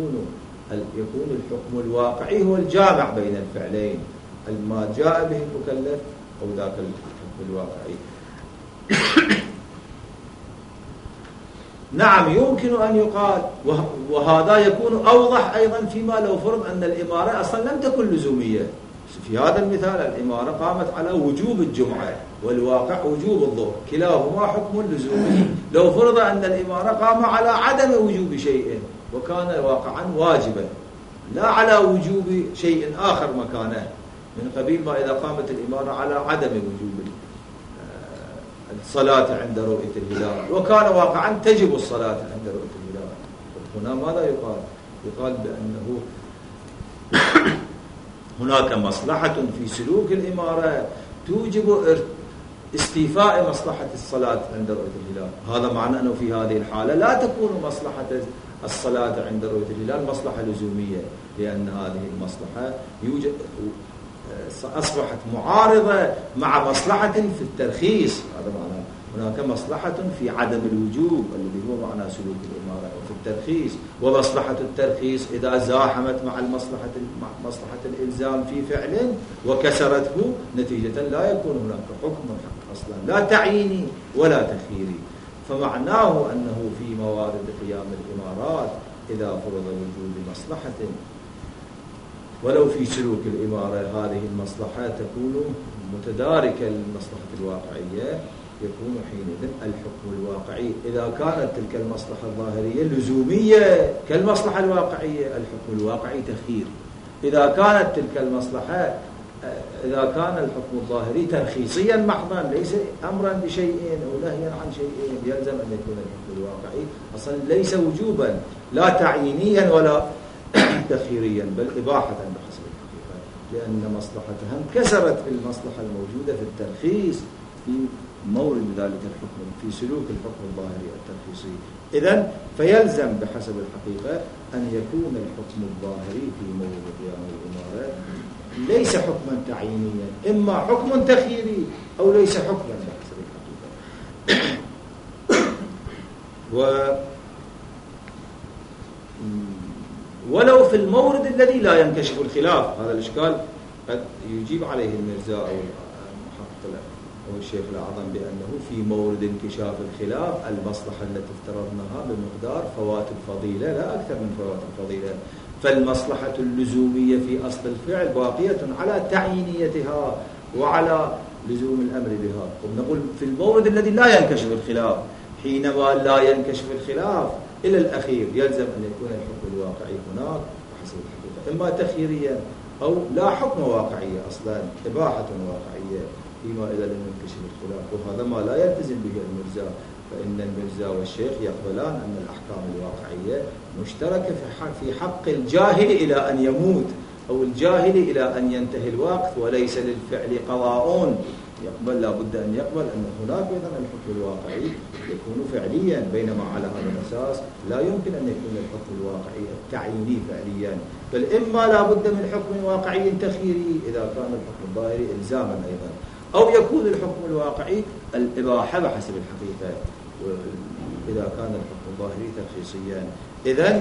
يكون الحكم الواقعي هو الجامع بين الفعلين، ما جاء به المكلف أو ذاك الحكم الواقعي. نعم يمكن أن يقال، وهذا يكون أوضح أيضا فيما لو فرض أن الإمارة أصلا لم تكن لزومية. في هذا المثال الإمارة قامت على وجوب الجمعة والواقع وجوب الظهر، كلاهما حكم لزومي. لو فرض أن الإمارة قام على عدم وجوب شيء وكان واقعا واجبا، لا على وجوب شيء آخر مكانه، من قبيل ما إذا قامت الإمارة على عدم وجوب الصلاة عند رؤية الهلال وكان واقعا تجب الصلاة عند رؤية الهلال، هنا ماذا يقال؟ يقال بأنه هناك مصلحة في سلوك الإمارة توجب استيفاء مصلحة الصلاة عند رؤية الهلال. هذا معنى أنه في هذه الحالة لا تكون مصلحة الصلاة عند رؤية الهلال مصلحة لزومية، لأن هذه المصلحة أصبحت معارضة مع مصلحة في الترخيص. هذا معنى هناك مصلحة في عدم الوجوب الذي هو معنى سلوك الإمارة، وفي الترخيص، ومصلحة الترخيص إذا زاحمت مع مصلحة الإلزام في فعل وكسرته نتيجة لا يكون هناك حكم أصلا لا تعييني ولا تخييري. فمعناه أنه في موارد قيام الإمارات إذا فرض وجود مصلحة ولو في سلوك الإمارة هذه المصلحة تكون متداركة للمصلحة الواقعية، يكون حينئذ الحكم الواقعي إذا كانت تلك المصلحة الظاهرية لزومية كالمصلحة الواقعية الحكم الواقعي تخييري. إذا كانت تلك المصلحة إذا كان الحكم الظاهري ترخيصيا محضا ليس أمرا بشيء أو نهيا عن شيء يلزم أن يكون الحكم الواقعي أصلا ليس وجوبا لا تعيينيا ولا تخييريا بل إباحة بحسب الحقيقة، لأن مصلحتها انكسرت في المصلحة الموجودة في الترخيص في مورد ذلك الحكم في سلوك الحكم الظاهري الترخيصي. إذن فيلزم بحسب الحقيقة أن يكون الحكم الظاهري في مورد قيام الإمارة ليس حكما تعيينيا، إما حكم تخييري أو ليس حكما بحسب الحقيقة. ولو في المورد الذي لا ينكشف الخلاف، هذا الإشكال قد يجيب عليه المرزا أو المحقق أو الشيخ الأعظم بأنه في مورد انكشاف الخلاف المصلحة التي افترضناها بمقدار فوات الفضيلة لا أكثر من فوات الفضيلة، فالمصلحة اللزومية في أصل الفعل باقية على تعيينيتها وعلى لزوم الأمر بها. ونقول في المورد الذي لا ينكشف الخلاف، حينما لا ينكشف الخلاف إلى الأخير يلزم أن يكون الحكم الواقعي هناك بحسب الحقيقة إما تخييريا أو لا حكم واقعي أصلا إباحة واقعية فيما إذا لم ينكشف الخلاف. وهذا ما لا يلتزم به المرزا، فإن المرزا والشيخ يقبلان أن الأحكام الواقعية مشتركة في حق الجاهل إلى أن يموت أو الجاهل إلى أن ينتهي الوقت، وليس للفعل قضاء. يقبل لا بد أن يقبل أن هناك أيضا الحكم الواقعي يكون فعليا، بينما على هذا الأساس لا يمكن أن يكون الحكم الواقعي التعييني فعليا، بل إما لا بد من حكم واقعي تخييري إذا كان الحكم الظاهري إلزاما أيضا، أو يكون الحكم الواقعي الإباحة بحسب الحقيقة إذا كان الحكم الظاهري ترخيصيا. إذن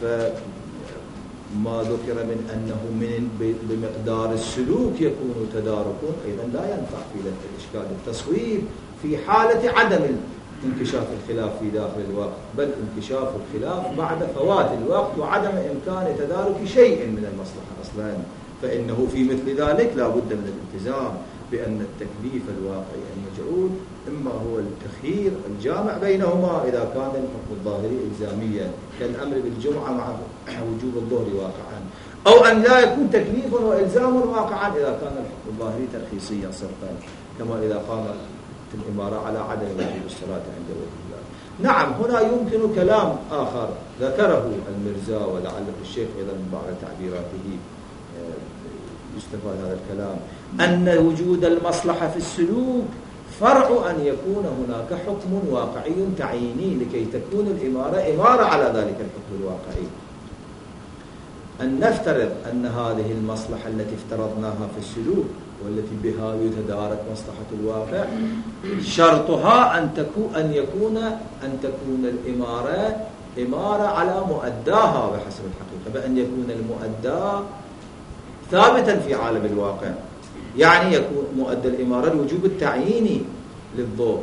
ما ذكر من أنه بمقدار السلوك يكون تدارك أيضا لا ينفع في الإشكال التصويب في حالة عدم انكشاف الخلاف في داخل الوقت، بل انكشاف الخلاف بعد فوات الوقت وعدم إمكان تدارك شيء من المصلحة أصلا، فإنه في مثل ذلك لا بد من الالتزام بأن التكليف الواقعي المجعول إما هو التخيير الجامع بينهما إذا كان الحكم الظاهري إلزاميا كالأمر بالجمعة مع وجوب الظهر واقعا، أو أن لا يكون تكليف وإلزام واقعا إذا كان الحكم الظاهري ترخيصيا صرفا، كما إذا قامت الإمارة على عدم وجوب الصلاة عند وجه الله. نعم هنا يمكن كلام آخر ذكره المرزا ولعل الشيخ أيضا بعد تعبيراته يستفاد هذا الكلام، أن وجود المصلحة في السلوك فرع أن يكون هناك حكم واقعي تعييني لكي تكون الإمارة إمارة على ذلك الحكم الواقعي. أن نفترض أن هذه المصلحة التي افترضناها في السلوك والتي بها يتدارك مصلحة الواقع شرطها أن تكون الإمارة إمارة على مؤداها بحسب الحقيقة، بأن يكون المؤدى ثابتا في عالم الواقع، يعني يكون مؤدى الإمارة الوجوب التعييني للضوء.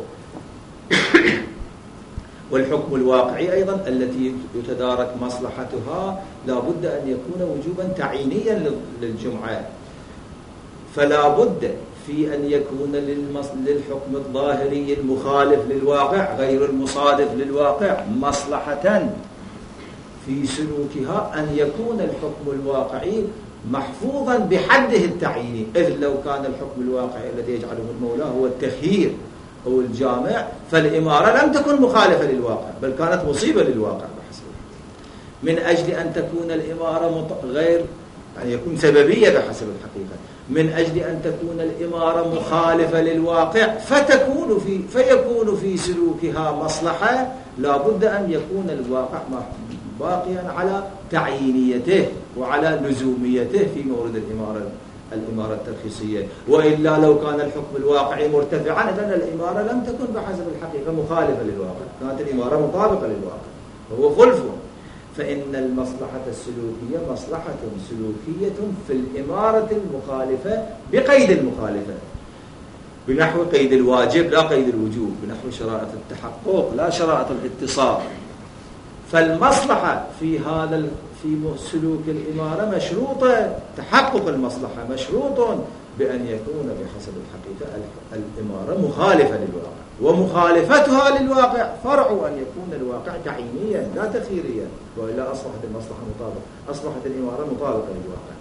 والحكم الواقعي أيضا التي يتدارك مصلحتها لا بد أن يكون وجوبا تعيينيا للجمعة، فلا بد في أن يكون للحكم الظاهري المخالف للواقع غير المصادف للواقع مصلحة في سلوكها أن يكون الحكم الواقعي محفوظا بحده التعييني، إذ لو كان الحكم الواقعي الذي يجعله المولى هو التخيير أو الجامع فالإمارة لم تكن مخالفة للواقع بل كانت مصيبة للواقع بحسب من أجل أن تكون الإمارة غير يعني يكون سببية بحسب الحقيقة، من أجل أن تكون الإمارة مخالفة للواقع فيكون في سلوكها مصلحة لا بد أن يكون الواقع باقيا على تعيينيته وعلى لزوميته في مورد الإمارة الإمارة الترخيصية، وإلا لو كان الحكم الواقعي مرتفعا إذن الإمارة لم تكن بحسب الحقيقة مخالفة للواقع، كانت الإمارة مطابقة للواقع، وهو خلف. فإن المصلحة السلوكية مصلحة سلوكية في الإمارة المخالفة بقيد المخالفة، بنحو قيد الواجب لا قيد الوجوب، بنحو شرائط التحقق لا شرائط الاتصال. فالمصلحة في سلوك الإمارة مشروطة، تحقق المصلحة مشروط بأن يكون بحسب الحقيقة الإمارة مخالفة للواقع، ومخالفتها للواقع فرع أن يكون الواقع تعيينيا لا تخييريا، وإلا أصبحت المصلحة مطابقة، أصبحت الإمارة مطابقة للواقع.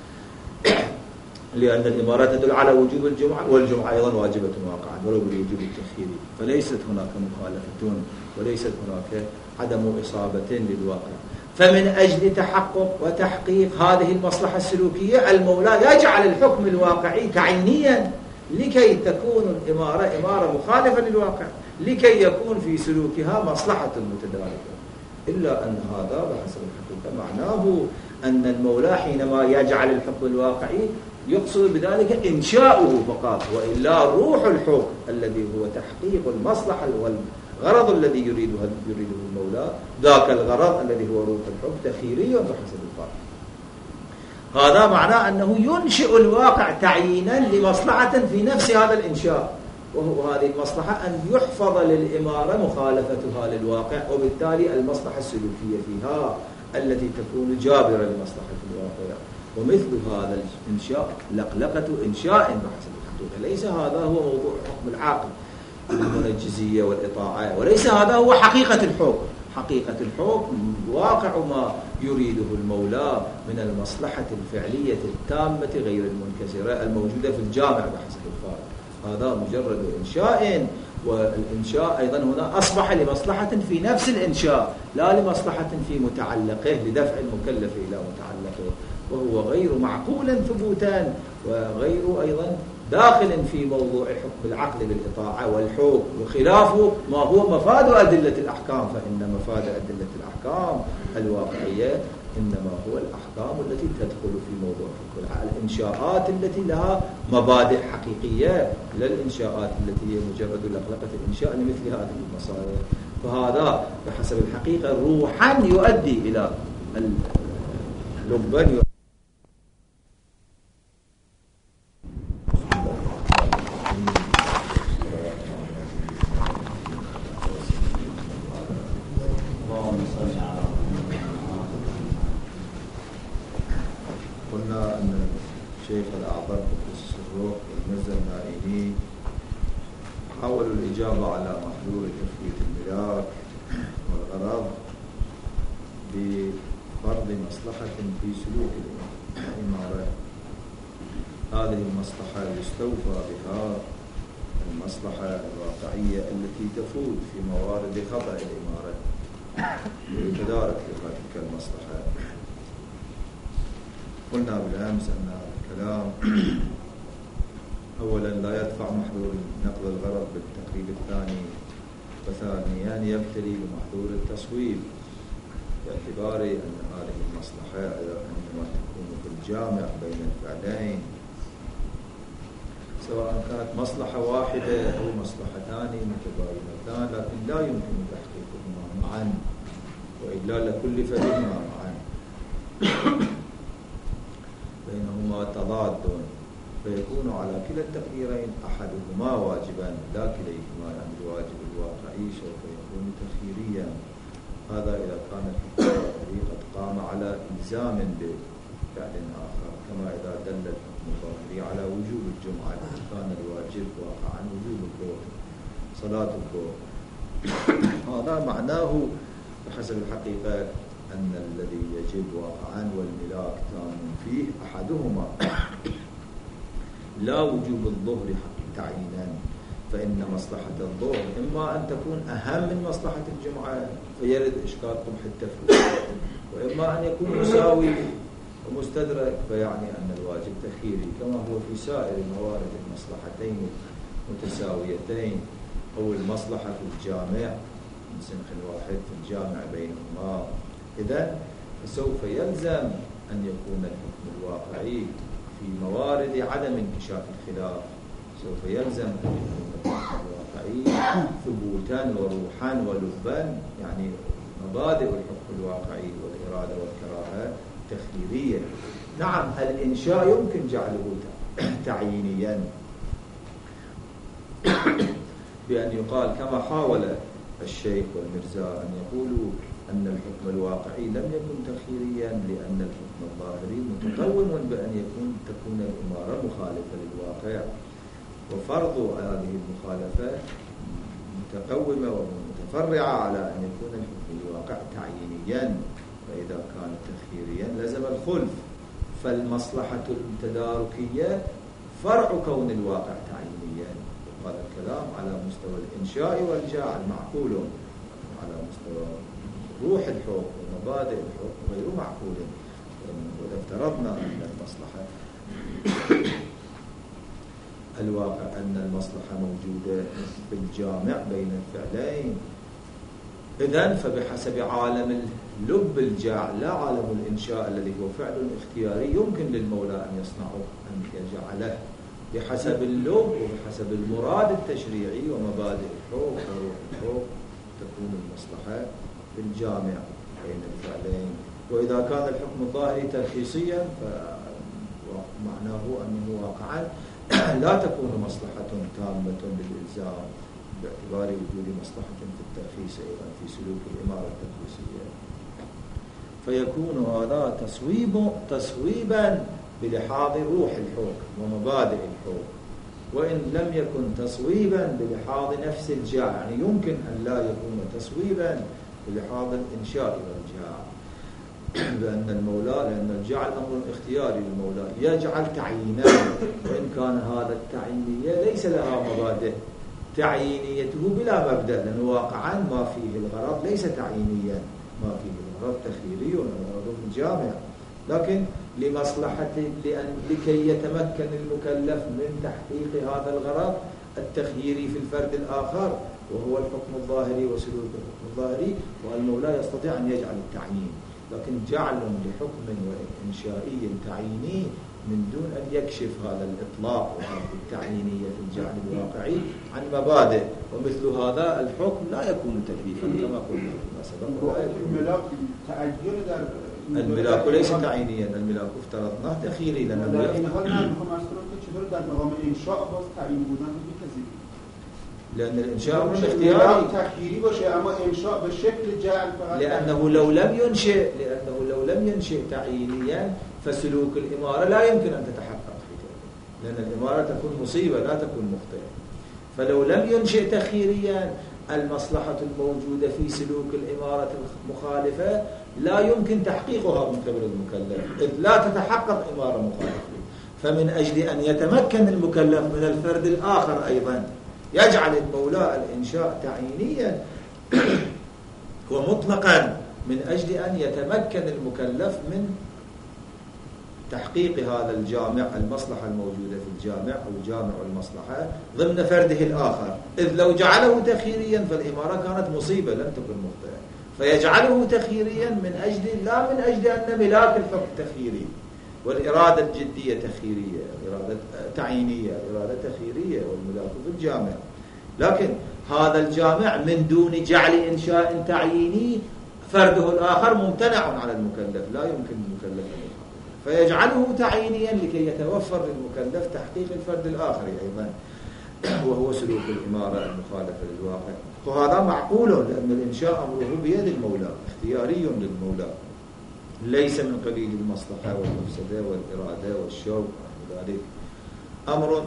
لأن الإمارة تدل على وجوب الجمعة، والجمعة أيضا واجبة واقعا ولو بالوجوب التخييري، فليست هناك مخالفة وليست هناك عدم إصابة للواقع. فمن أجل تحقق وتحقيق هذه المصلحة السلوكية المولى يجعل الحكم الواقعي تعيينيا لكي تكون الإمارة إمارة مخالفة للواقع، لكي يكون في سلوكها مصلحة متداركة. إلا أن هذا بحسب الحقيقة معناه أن المولى حينما يجعل الحكم الواقعي يقصد بذلك إنشاؤه فقط، وإلا روح الحكم الذي هو تحقيق المصلحة والغرض الذي يريده المولى، ذاك الغرض الذي هو روح الحكم تخييري بحسب القائل. هذا معناه أنه ينشئ الواقع تعيينا لمصلحة في نفس هذا الإنشاء، وهو هذه المصلحة أن يحفظ للإمارة مخالفتها للواقع، وبالتالي المصلحة السلوكية فيها التي تكون جابرة لمصلحة الواقع. ومثل هذا الإنشاء لقلقة إنشاء بحسب الحقيقة، ليس هذا هو موضوع حكم العاقل بالمنجزية والإطاعة، وليس هذا هو حقيقة الحكم. حقيقة الحكم واقع ما يريده المولى من المصلحة الفعلية التامة غير المنكسرة الموجودة في الجامع بحسب الفارق. هذا مجرد إنشاء، والإنشاء أيضا هنا أصبح لمصلحة في نفس الإنشاء لا لمصلحة في متعلقه لدفع المكلف إلى متعلقه، وهو غير معقول ثبوتا، وغير أيضا داخل في موضوع حكم العقل بالإطاعة والحكم، وخلافه ما هو مفاد أدلة الأحكام. فإن مفاد أدلة الأحكام الواقعية إنما هو الأحكام التي تدخل في موضوع حكم العقل، الإنشاءات التي لها مبادئ حقيقية، لا الإنشاءات التي هي مجرد لقلقة الإنشاء لمثل هذه المصائب. فهذا بحسب الحقيقة روحا يؤدي إلى لبا قلنا أن الشيخ الأعظم قدس الروح والمزة النائلي حاولوا الإجابة على محذور تفويت الملاك والغرض بفرض مصلحة في سلوك الإمارة. هذه المصلحة يستوفى بها المصلحة الواقعية التي تفوت في موارد خطأ الإمارة ويتدارك تلك المصلحة. قلنا بالأمس أن الكلام أولا لا يدفع محذور نقض الغرض بالتقريب الثاني، وثانيا يبتلي بمحذور التصويب باعتبار أن هذه المصلحة عندما تكون في الجامع بين الفعلين سواء كانت مصلحة واحدة أو مصلحتان متباينتان، لكن لا يمكن تحقيقهما معا وإلا لكلف بهما معا، بينهما تضاد، فيكون على كلا التقديرين أحدهما واجبا لا كليهما، يعني الواجب الواقعي سوف يكون تخييريا. هذا إذا كان الحكم قد قام على إلزام بفعل آخر، كما إذا دل الحكم الظاهري على وجوب الجمعة كان الواجب واقعا وجوب الظهر صلاة الظهر. هذا معناه بحسب الحقيقة أن الذي يجب واقعا والملاك تام فيه أحدهما لا وجوب الظهر تعيينا، فإن مصلحة الظهر إما أن تكون أهم من مصلحة الجمعة فيرد إشكال قبح التفويت، وإما أن يكون مساوي ومستدرك فيعني أن الواجب تخييري، كما هو في سائر موارد المصلحتين متساويتين، أو المصلحة في الجامع من سنخ واحد في الجامع بينهما. إذن فسوف يلزم أن يكون الحكم الواقعي في موارد عدم انكشاف الخلاف سوف يلزم الحكم الواقعي ثبوتا وروحا ولبا، يعني مبادئ الحكم الواقعي والإرادة والكراهة تخييرية. نعم الإنشاء يمكن جعله تعيينيا بأن يقال كما حاول الشيخ والمرزا أن يقولوا أن الحكم الواقعي لم يكن تخييريا لأن الحكم الظاهري متقوم بأن تكون الإمارة مخالفة للواقع، وفرض هذه المخالفة متقومة ومتفرعة على أن يكون الحكم الواقع تعيينيا، فإذا كان تخييريا لزم الخلف. فالمصلحة التداركية فرع كون الواقع تعيينيا. وهذا الكلام على مستوى الإنشاء والجعل معقول، على مستوى روح الحكم ومبادئ الحكم غير معقول. وإذا افترضنا أن المصلحة الواقع أن المصلحة موجودة بالجامع بين الفعلين، إذن فبحسب عالم اللب الجعل لا عالم الإنشاء الذي هو فعل اختياري يمكن للمولى أن يصنعه أن يجعله بحسب اللب وبحسب المراد التشريعي ومبادئ الحكم وروح الحكم تكون المصلحة بالجامع بين الفعلين. وإذا كان الحكم الظاهري ترخيصيا فمعناه أنه واقعا لا تكون مصلحة تامة للإلزام باعتبار وجود مصلحة في الترخيص أيضا في سلوك الإمارة الترخيصية، فيكون هذا تصويبا بلحاظ روح الحكم ومبادئ الحكم، وإن لم يكن تصويبا بلحاظ نفس الجاع، يعني يمكن أن لا يكون تصويبا بلحاظ الإنشاء والجاع، لأن الجعل أمر اختياري للمولى يجعل تعيينا، وإن كان هذا التعيينية ليس لها مبادئ، تعيينيته بلا مبدأ، لأنه واقعا ما فيه الغرض ليس تعيينيا، ما فيه الغرض تخييري والغرض الجامع، لكن لمصلحة لكي يتمكن المكلف من تحقيق هذا الغرض التخييري في الفرد الآخر وهو الحكم الظاهري وسلوك الحكم الظاهري، والمولى يستطيع أن يجعل التعيين. لكن جعل لحكم إنشائي تعييني من دون أن يكشف هذا الإطلاق وهذه التعيينية في الجعل الواقعي عن مبادئ، ومثل هذا الحكم لا يكون تكليفا كما قلنا فيما سبق. الملاك ليس تعيينيا، الملاك افترضناه تخييري لأن الإنشاء مش اختياري تخييري باشه، اما إنشاء بشكل جعل لأنه لو لم ينشئ تعيينيا فسلوك الإمارة لا يمكن أن تتحقق في ذلك، لأن الإمارة تكون مصيبة لا تكون مخطئة. فلو لم ينشئ تخييريا المصلحة الموجودة في سلوك الإمارة المخالفة لا يمكن تحقيقها من قبل المكلف، إذ لا تتحقق إمارة مخالفة. فمن أجل أن يتمكن المكلف من الفرد الآخر أيضا يجعل المولى الإنشاء تعيينيا ومطلقا من أجل أن يتمكن المكلف من تحقيق هذا الجامع، المصلحة الموجودة في الجامع أو جامع المصلحة ضمن فرده الآخر. إذ لو جعله تخييريا فالإمارة كانت مصيبة لم تكن مخطئة، فيجعله تخييريا لا من أجل أن ملاك الحكم تخييري والإرادة الجدية تخييرية، الإرادة تعيينية، الإرادة تخييرية والملاك في الجامع، لكن هذا الجامع من دون جعل إنشاء تعييني فرده الآخر ممتنع على المكلف، لا يمكن المكلف أن يحقق، فيجعله تعيينيا لكي يتوفر للمكلف تحقيق الفرد الآخر أيضا وهو سلوك الإمارة المخالفة للواقع. وهذا معقول لأن الإنشاء أمره بيد المولى، اختياري للمولى، ليس من قبيل المصلحة والمفسدة والإرادة والشوق وذلك، أمر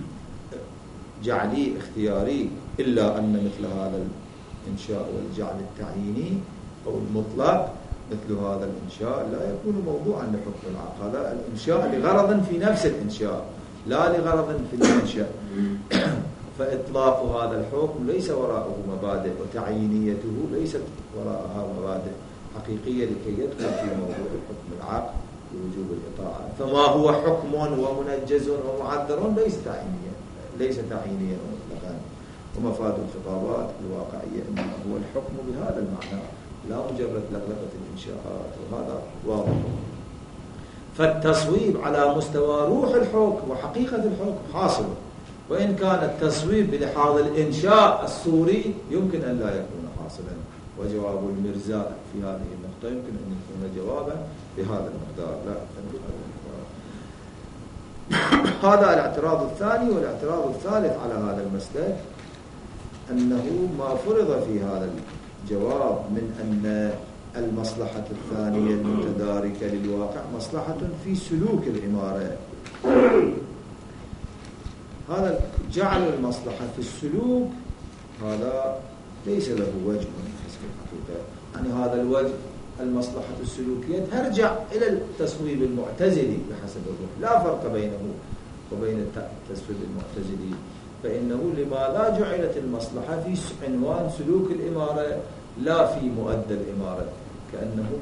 جعلي اختياري، إلا أن مثل هذا الإنشاء والجعل التعييني أو المطلق مثل هذا الإنشاء لا يكون موضوعا لحكم العقل. هذا الإنشاء لغرض في نفس الإنشاء لا لغرض في المنشأ، فإطلاق هذا الحكم ليس وراءه مبادئ، وتعيينيته ليست وراءها مبادئ حقيقية لكي يدخل في موضوع حكم العقل بوجوب الإطاعة. فما هو حكم ومنجز ومعذر ليس تعيينيا مطلقا. ومفاد الخطابات الواقعية إنما هو الحكم بهذا المعنى لا مجرد لغلقة الإنشاءات، وهذا واضح. فالتصويب على مستوى روح الحكم وحقيقة الحكم حاصل، وإن كان التصويب بلحاظ الإنشاء الصوري يمكن أن لا يكون حاصلا. وجواب المرزاء في هذه النقطة يمكن أن يكون جوابا بهذا المقدار، لا هذا الاعتراض الثاني. والاعتراض الثالث على هذا المسلك أنه ما فرض في هذا الجواب من أن المصلحة الثانية المتداركة للواقع مصلحة في سلوك الإمارة، هذا جعل المصلحة في السلوك هذا ليس له وجه حسب الحقيقة. يعني هذا الوجه المصلحة السلوكية ترجع إلى التصويب المعتزلي بحسب الروح، لا فرق بينه وبين التصويب المعتزلي. فإنه لماذا جعلت المصلحة في عنوان سلوك الإمارة لا في مؤدى الإمارة؟ كأنهم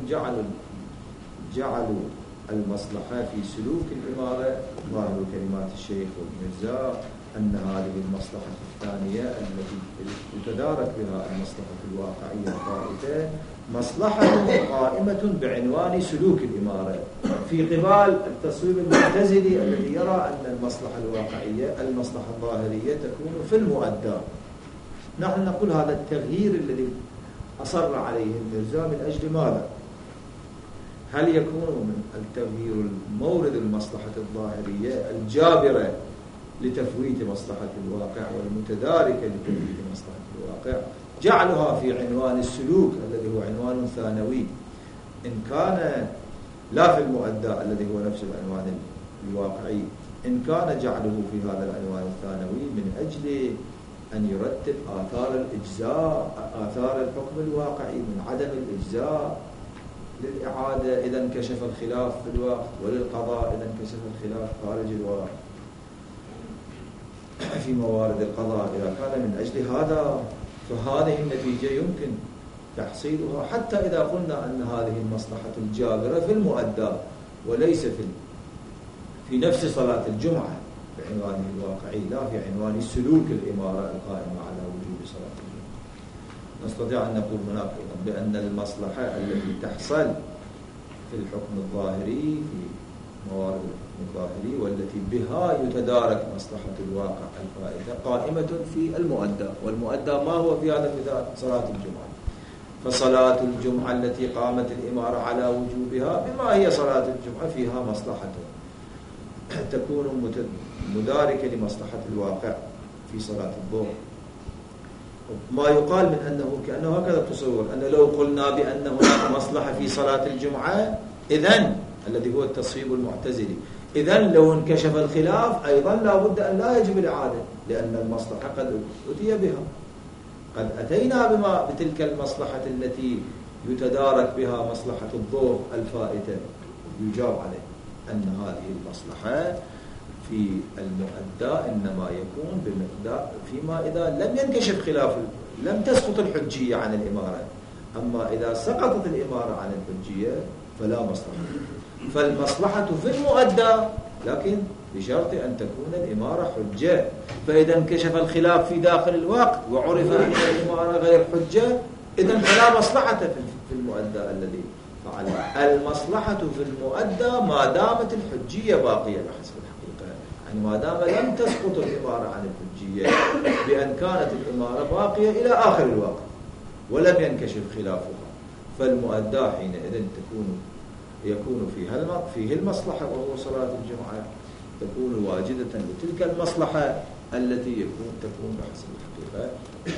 جعلوا المصلحة في سلوك الإمارة. ظاهر كلمات الشيخ والمرزاء أن هذه المصلحة الثانية التي يتدارك بها المصلحة الواقعية الطائفة مصلحة قائمة بعنوان سلوك الإمارة، في قبال التصويب المعتزلي الذي يرى أن المصلحة الواقعية المصلحة الظاهرية تكون في المؤدى. نحن نقول هذا التغيير الذي أصر عليه المرزاء من أجل ماذا؟ هل يكون من التغيير المورد المصلحة الظاهرية الجابرة لتفويت مصلحة الواقع والمتداركة لتفويت مصلحة الواقع جعلها في عنوان السلوك الذي هو عنوان ثانوي، إن كان لا في المؤدى الذي هو نفس العنوان الواقعي، إن كان جعله في هذا العنوان الثانوي من أجل أن يرتب آثار الإجزاء، آثار الحكم الواقعي من عدم الإجزاء للإعادة إذا انكشف الخلاف في الوقت، وللقضاء إذا انكشف الخلاف خارج الوقت في موارد القضاء. إذا كان من أجل هذا فهذه النتيجة يمكن تحصيلها حتى إذا قلنا أن هذه المصلحة الجابرة في المؤدى وليس في نفس صلاة الجمعة بعنوانه الواقعي، لا في عنوان سلوك الإمارة القائمة على وجوب صلاة الجمعة. نستطيع أن نقول هناك بأن المصلحة التي تحصل في الحكم الظاهري في موارد الحكم الظاهري والتي بها يتدارك مصلحة الواقع الفائتة قائمة في المؤدى، والمؤدى ما هو في هذا المثال؟ صلاة الجمعة. فصلاة الجمعة التي قامت الإمارة على وجوبها بما هي صلاة الجمعة فيها مصلحة تكون مداركة لمصلحة الواقع في صلاة الظهر. ما يقال من أنه كأنه هكذا تصور أن لو قلنا بأن هناك مصلحة في صلاة الجمعة إذن الذي هو التصويب المعتزلي، إذن لو انكشف الخلاف أيضا لا بد أن لا يجب الإعادة، لأن المصلحة قد أتي بها، قد أتينا بتلك المصلحة التي يتدارك بها مصلحة الظهر الفائتة. يجاب عليه أن هذه المصلحة في المؤدى إنما يكون بمقدار فيما إذا لم ينكشف خلاف، لم تسقط الحجية عن الإمارة. أما إذا سقطت الإمارة عن الحجية فلا مصلحة. فالمصلحة في المؤدى لكن بشرط أن تكون الإمارة حجة. فإذا انكشف الخلاف في داخل الوقت وعرف أن الإمارة غير حجة إذن فلا مصلحة في المؤدى الذي فعلها. المصلحة في المؤدى ما دامت الحجية باقية بحسب الحقيقة، يعني ما دام لم تسقط الإمارة عن الحجية بأن كانت الإمارة باقية إلى آخر الوقت ولم ينكشف خلافها، فالمؤدى حينئذ يكون فيه المصلحة وهو صلاة الجمعة تكون واجدة لتلك المصلحة التي تكون بحسب الحقيقة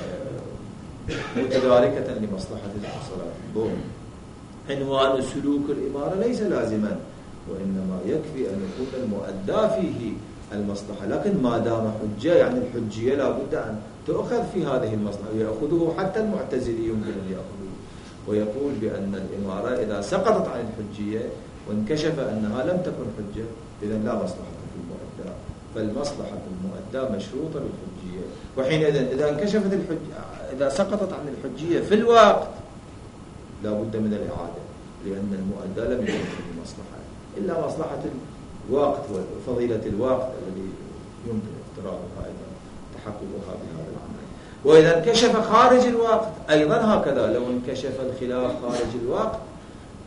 متداركة لمصلحة صلاة الظهر. عنوان سلوك الإمارة ليس لازما، وإنما يكفي أن يكون المؤدى فيه المصلحة، لكن ما دام حجة يعني الحجية لا بد أن تؤخذ في هذه المصلحة، يأخذه حتى المعتزلي يمكن أن يأخذه ويقول بأن الإمارة إذا سقطت عن الحجية وانكشف أنها لم تكن حجة إذن لا مصلحة في المؤدى، فالمصلحة في المؤدى مشروطة بالحجية. وحينئذ إذا انكشفت الحجية، إذا سقطت عن الحجية في الوقت لا بد من الإعادة، لأن المؤدى لم يكن فيه مصلحة إلا مصلحة الوقت وفضيلة الوقت الذي يمكن افتراضها أيضا تحققها بهذا العمل. وإذا انكشف خارج الوقت أيضا هكذا، لو انكشف الخلاف خارج الوقت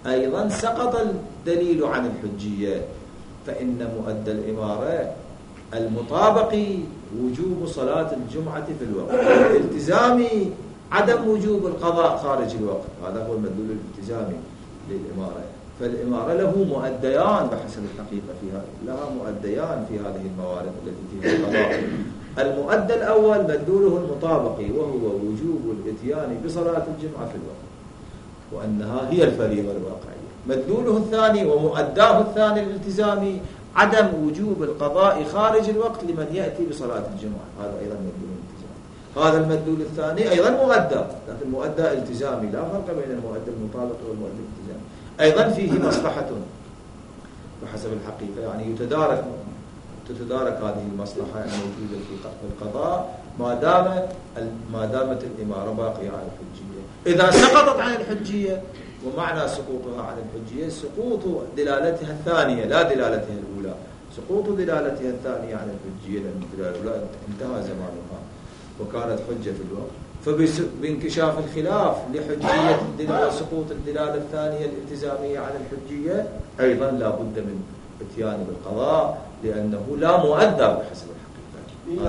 أيضا سقط الدليل عن الحجية، فإن مؤدى الإمارة المطابقي وجوب صلاة الجمعة في الوقت، الالتزامي عدم وجوب القضاء خارج الوقت. هذا هو المدلول الالتزامي للإمارة. فالإمارة له مؤديان بحسب الحقيقة فيها، لها مؤديان في هذه الموارد التي فيها القضاء. المؤدى الأول مدلوله المطابقي، وهو وجوب الإتيان بصلاة الجمعة في الوقت، وأنها هي الفريضة الواقعية. مدلوله الثاني ومؤداه الثاني الالتزامي عدم وجوب القضاء خارج الوقت لمن يأتي بصلاة الجمعة، هذا أيضا مدلول الالتزامي. هذا المدلول الثاني أيضا مؤدى، لكن مؤدى التزامي، لا فرق بين المؤدى المطابقي والمؤدى الالتزامي. أيضا فيه مصلحة بحسب الحقيقة، يعني تتدارك هذه المصلحة الموجودة في القضاء ما دامت الإمارة باقية على الحجية. إذا سقطت عن الحجية، ومعنى سقوطها عن الحجية سقوط دلالتها الثانية لا دلالتها الأولى، سقوط دلالتها الثانية عن الحجية، لأن الدلالة الأولى انتهى زمانها وكانت حجة في الوقت. فبانكشاف الخلاف لحجية الدلالة وسقوط الدلالة الثانية الالتزامية عن الحجية، أيضا لا بد من اتيان بالقضاء، لأنه لا مؤدى بحسب الحقيقة.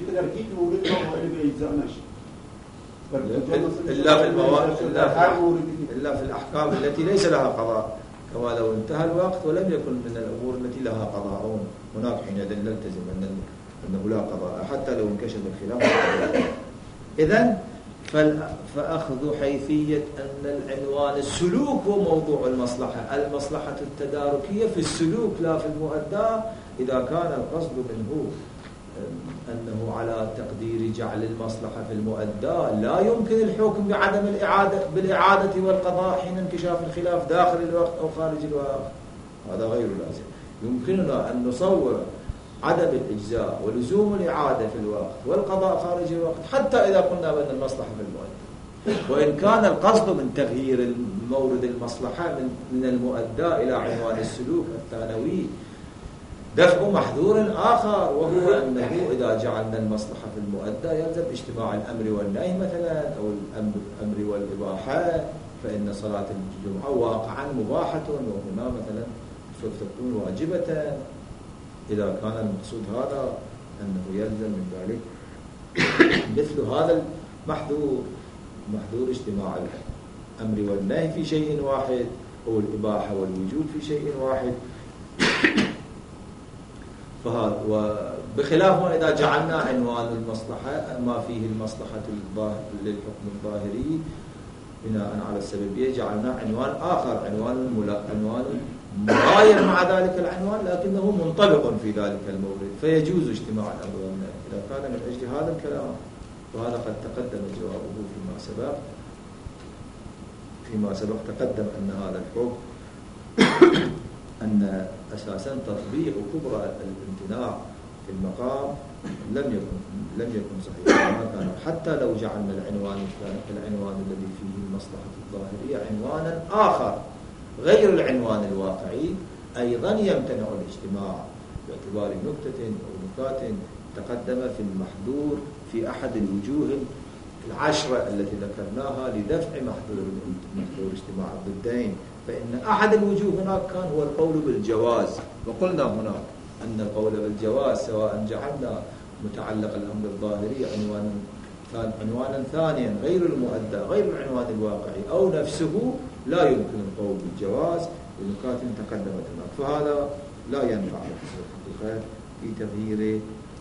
إلا في الأحكام التي ليس لها قضاء، كما لو انتهى الوقت ولم يكن من الأمور التي لها قضاء، هناك حينئذ نلتزم أنه لا قضاء حتى لو انكشف الخلاف. إذن فأخذ حيثية أن العنوان السلوك هو موضوع المصلحة التداركية في السلوك لا في المؤدى. إذا كان القصد منه أنه على تقدير جعل المصلحة في المؤدى، لا يمكن الحكم بعدم بالإعادة والقضاء حين انكشاف الخلاف داخل الوقت أو خارج الوقت، هذا غير لازم. يمكننا أن نصور عدم الإجزاء ولزوم الإعادة في الوقت والقضاء خارج الوقت حتى إذا قلنا بأن المصلحة في المؤدى، وإن كان القصد من تغيير مورد المصلحة من المؤدى إلى عنوان السلوك الثانوي دفع محذور آخر، وهو أنه إذا جعلنا المصلحة في المؤدى يلزم اجتماع الأمر والنهي مثلا، أو الأمر والإباحة، فإن صلاة الجمعة واقعا مباحة وهنا مثلا سوف تكون واجبة. إذا كان المقصود هذا أنه يلزم من ذلك مثل هذا محذور اجتماع الأمر والنهي في شيء واحد، أو الإباحة والوجوب في شيء واحد. وبخلاف ما إذا جعلنا عنوان المصلحة ما فيه المصلحة للحكم الظاهري بناء على السببية، جعلنا عنوان آخر، عنوان مغاير مع ذلك العنوان لكنه منطبق في ذلك المورد، فيجوز اجتماع الأمر والنهي إذا كان من أجل هذا الكلام. وهذا قد تقدم جوابه فيما سبق تقدم أن هذا الحكم أن أساسا تطبيق كبرى الامتناع في المقام لم يكن صحيحا، ما كان حتى لو جعلنا العنوان الذي فيه المصلحة الظاهرية عنوانا آخر غير العنوان الواقعي، أيضا يمتنع الاجتماع باعتبار نكتة أو نكات تقدم في المحذور في أحد الوجوه العشرة التي ذكرناها لدفع محذور اجتماع الضدين. فإن أحد الوجوه هناك كان هو القول بالجواز، وقلنا هناك أن القول بالجواز سواء جعلنا متعلق الأمر الظاهري عنوانا ثانيا غير المؤدى غير العنوان الواقعي أو نفسه، لا يمكن القول بالجواز لنكات تقدمت هناك، فهذا لا ينفع الحقيقة في تغيير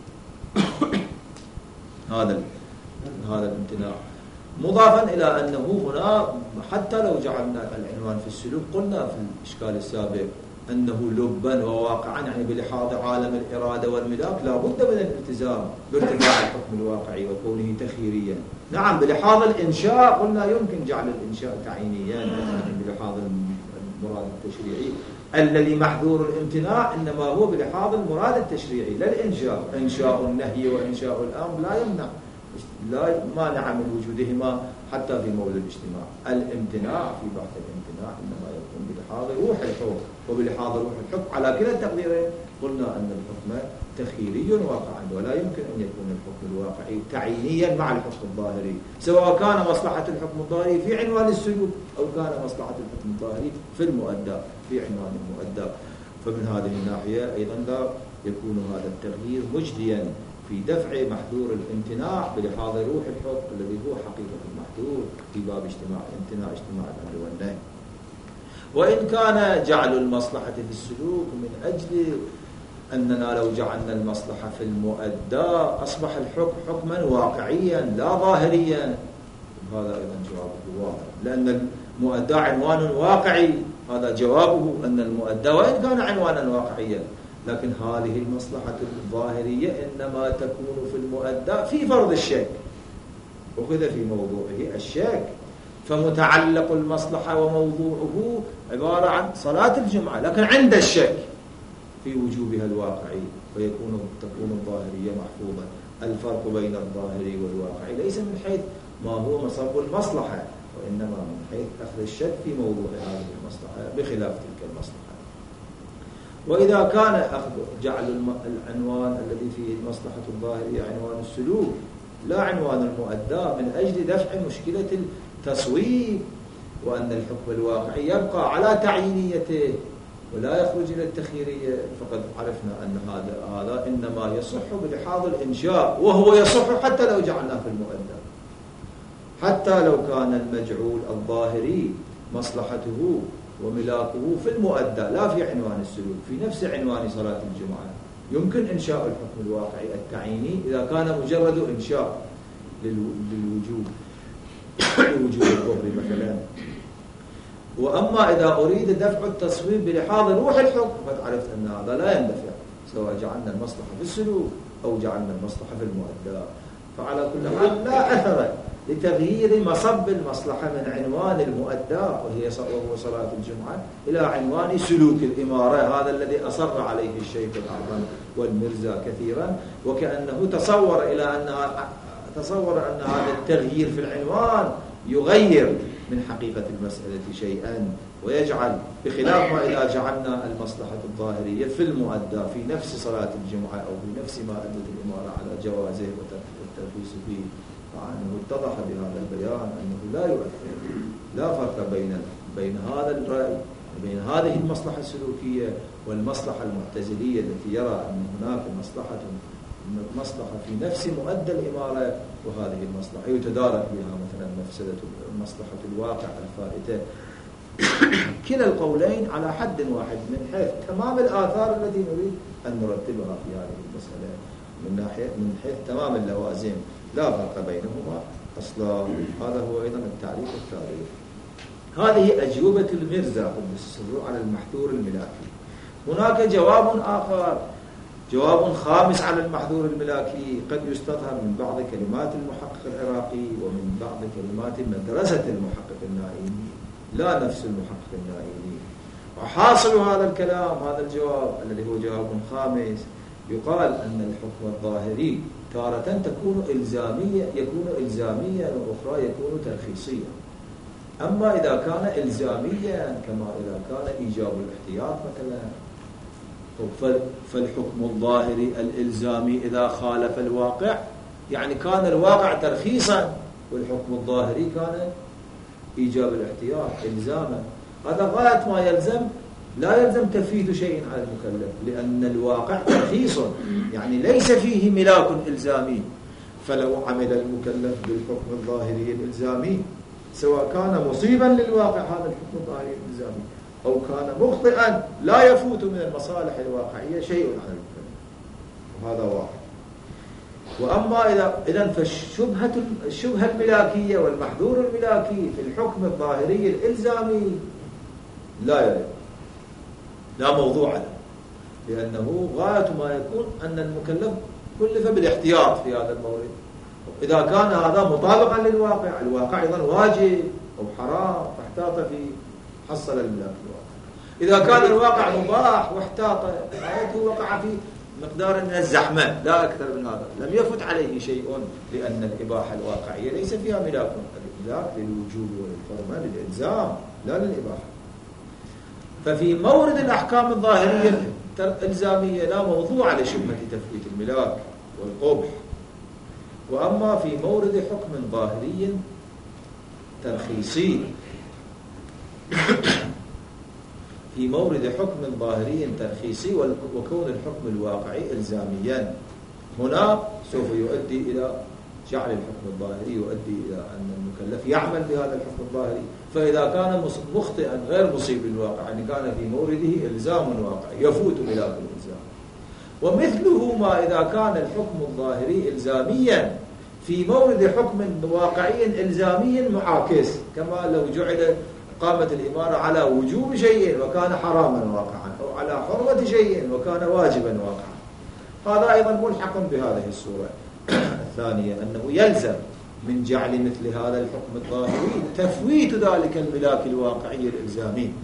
هذا الامتناع. مضافا إلى أنه هنا حتى لو جعلنا العنوان في السلوك، قلنا في الإشكال السابق أنه لبا وواقعا يعني بلحاظ عالم الإرادة والملاك لا بد من الالتزام بارتفاع الحكم الواقعي وكونه تخييريا. نعم بلحاظ الإنشاء قلنا يمكن جعل الإنشاء تعيينيا يعني بلحاظ المراد التشريعي، الذي محذور الامتناع إنما هو بلحاظ المراد التشريعي لا الإنشاء. إنشاء النهي وإنشاء الأمر لا مانع من وجودهما حتى في مولد الاجتماع. الامتناع في بحث الامتناع إنما يكون بلحاظ بلحاظ روح الحكم وبلحاظ روح الحكم على كلا التقديرين قلنا أن الحكم تخييري واقعي ولا يمكن أن يكون الحكم الواقعي تعيينيا مع الحكم الظاهري، سواء كان مصلحة الحكم الظاهري في عنوان السلوك أو كان مصلحة الحكم الظاهري في المؤدى في عنوان المؤدى. فمن هذه الناحية أيضا لا يكون هذا التغيير مجديا في دفع محذور الامتناع بلحاظ روح الحكم الذي هو حقيقة المحذور في باب امتناع اجتماع الأمر والنهي. وإن كان جعل المصلحة في السلوك من أجل أننا لو جعلنا المصلحة في المؤدى أصبح الحكم حكما واقعيا لا ظاهريا، هذا أيضا جوابه واضح، لأن المؤدى عنوان واقعي، هذا جوابه أن المؤدى وإن كان عنوانا واقعيا لكن هذه المصلحة الظاهرية إنما تكون في المؤدى في فرض الشك، أخذ في موضوعه الشك، فمتعلق المصلحة وموضوعه عبارة عن صلاة الجمعة لكن عند الشك في وجوبها الواقعي، تكون الظاهرية محفوظة. الفرق بين الظاهري والواقعي ليس من حيث ما هو مصب المصلحة، وإنما من حيث أخذ الشك في موضوع هذه المصلحة بخلاف تلك المصلحة. وإذا كان جعل العنوان الذي فيه المصلحة الظاهرية عنوان السلوك لا عنوان المؤدى من أجل دفع مشكلة التصويب، وأن الحكم الواقعي يبقى على تعيينيته ولا يخرج إلى التخييرية، فقد عرفنا أن هذا إنما يصح بلحاظ الإنشاء، وهو يصح حتى لو جعلناه في المؤدى، حتى لو كان المجعول الظاهري مصلحته وملاكه في المؤدى لا في عنوان السلوك، في نفس عنوان صلاة الجمعة يمكن إنشاء الحكم الواقعي التعييني إذا كان مجرد إنشاء للوجوب الظهر مثلا. وأما إذا أريد دفع التصويب بلحاظ روح الحكم قد عرفت أن هذا لا يندفع، سواء جعلنا المصلحة في السلوك أو جعلنا المصلحة في المؤدى. فعلى كل حال لا أثر لتغيير مصب المصلحة من عنوان المؤدى وهو صلاة الجمعة إلى عنوان سلوك الإمارة، هذا الذي أصر عليه الشيخ الأعظم والمرزا كثيرا، وكأنه تصور أن هذا التغيير في العنوان يغير من حقيقة المسألة شيئا ويجعل، بخلاف ما إذا جعلنا المصلحة الظاهرية في المؤدى في نفس صلاة الجمعة أو في نفس ما أدت الإمارة على جوازه والترخيص فيه، فعنه اتضح بهذا البيان أنه لا يؤثر، لا فرق بين هذا الرأي بين هذه المصلحة السلوكية والمصلحة المعتزلية التي يرى أن هناك مصلحة في نفس مؤدى الإمارة، وهذه المصلحة يتدارك بها مثلا مصلحة الواقع الفائتة. كلا القولين على حد واحد من حيث تمام الآثار التي نريد أن نرتبها في هذه المسألة، من حيث تمام اللوازم لا فرق بينهما أصلا. هذا هو أيضا التعريف الثالث. هذه أجوبة المرزا قدس سره على المحذور الملاكي. هناك جواب آخر، جواب خامس على المحذور الملاكي قد يستظهر من بعض كلمات المحقق العراقي ومن بعض كلمات مدرسة المحقق النائيني، لا نفس المحقق النائيني. وحاصل هذا الكلام، هذا الجواب الذي هو جواب خامس، يقال أن الحكم الظاهري تارة يكون إلزاميا وأخرى يكون ترخيصيا. أما إذا كان إلزاميا كما إذا كان إيجاب الاحتياط مثلا، فالحكم الظاهري الإلزامي إذا خالف الواقع يعني كان الواقع ترخيصا، والحكم الظاهري كان إيجاب الاحتياط إلزاما. هذا غاية ما يلزم، لا يلزم تفيت شيء على المكلف، لأن الواقع ترخيص يعني ليس فيه ملاك إلزامي. فلو عمل المكلف بالحكم الظاهري الإلزامي سواء كان مصيبا للواقع هذا الحكم الظاهري الإلزامي أو كان مخطئا لا يفوت من المصالح الواقعية شيء على المكلف، وهذا واضح. وأما إذن فالشبهة الملاكية والمحذور الملاكي في الحكم الظاهري الإلزامي لا يرد، لا موضوع له، لأنه غاية ما يكون أن المكلف كلف بالاحتياط في هذا المورد. إذا كان هذا مطابقا للواقع، الواقع أيضا واجب أو حرام فاحتاط في حصل الملاك الواقع. إذا كان الواقع مباح واحتاط آيته وقع في مقدار من الزحمة لا أكثر من هذا، لم يفت عليه شيء، لأن الإباحة الواقعية ليس فيها ملاك، الملاك للوجوب والحرمة للإلزام لا للإباحة. ففي مورد الأحكام الظاهرية الإلزامية لا موضوع لشبهة تفويت الملاك والقبح. وأما في مورد حكم ظاهري ترخيصي في مورد حكم ظاهري ترخيصي وكون الحكم الواقعي إلزاميا، هنا سوف يؤدي إلى جعل الحكم الظاهري يؤدي إلى أن المكلف يعمل بهذا الحكم الظاهري. فإذا كان مخطئا غير مصيب للواقع، يعني كان في مورده إلزام واقعي يفوت ملاك الإلزام. ومثله ما إذا كان الحكم الظاهري إلزاميا في مورد حكم واقعي إلزامي معاكس، كما لو جعل قامت الإمارة على وجوب شيء وكان حراما واقعا، أو على حرمة شيء وكان واجبا واقعا. هذا أيضا ملحق بهذه الصورة الثانية، أنه يلزم من جعل مثل هذا الحكم الظاهري تفويت ذلك الملاك الواقعي الإلزامي.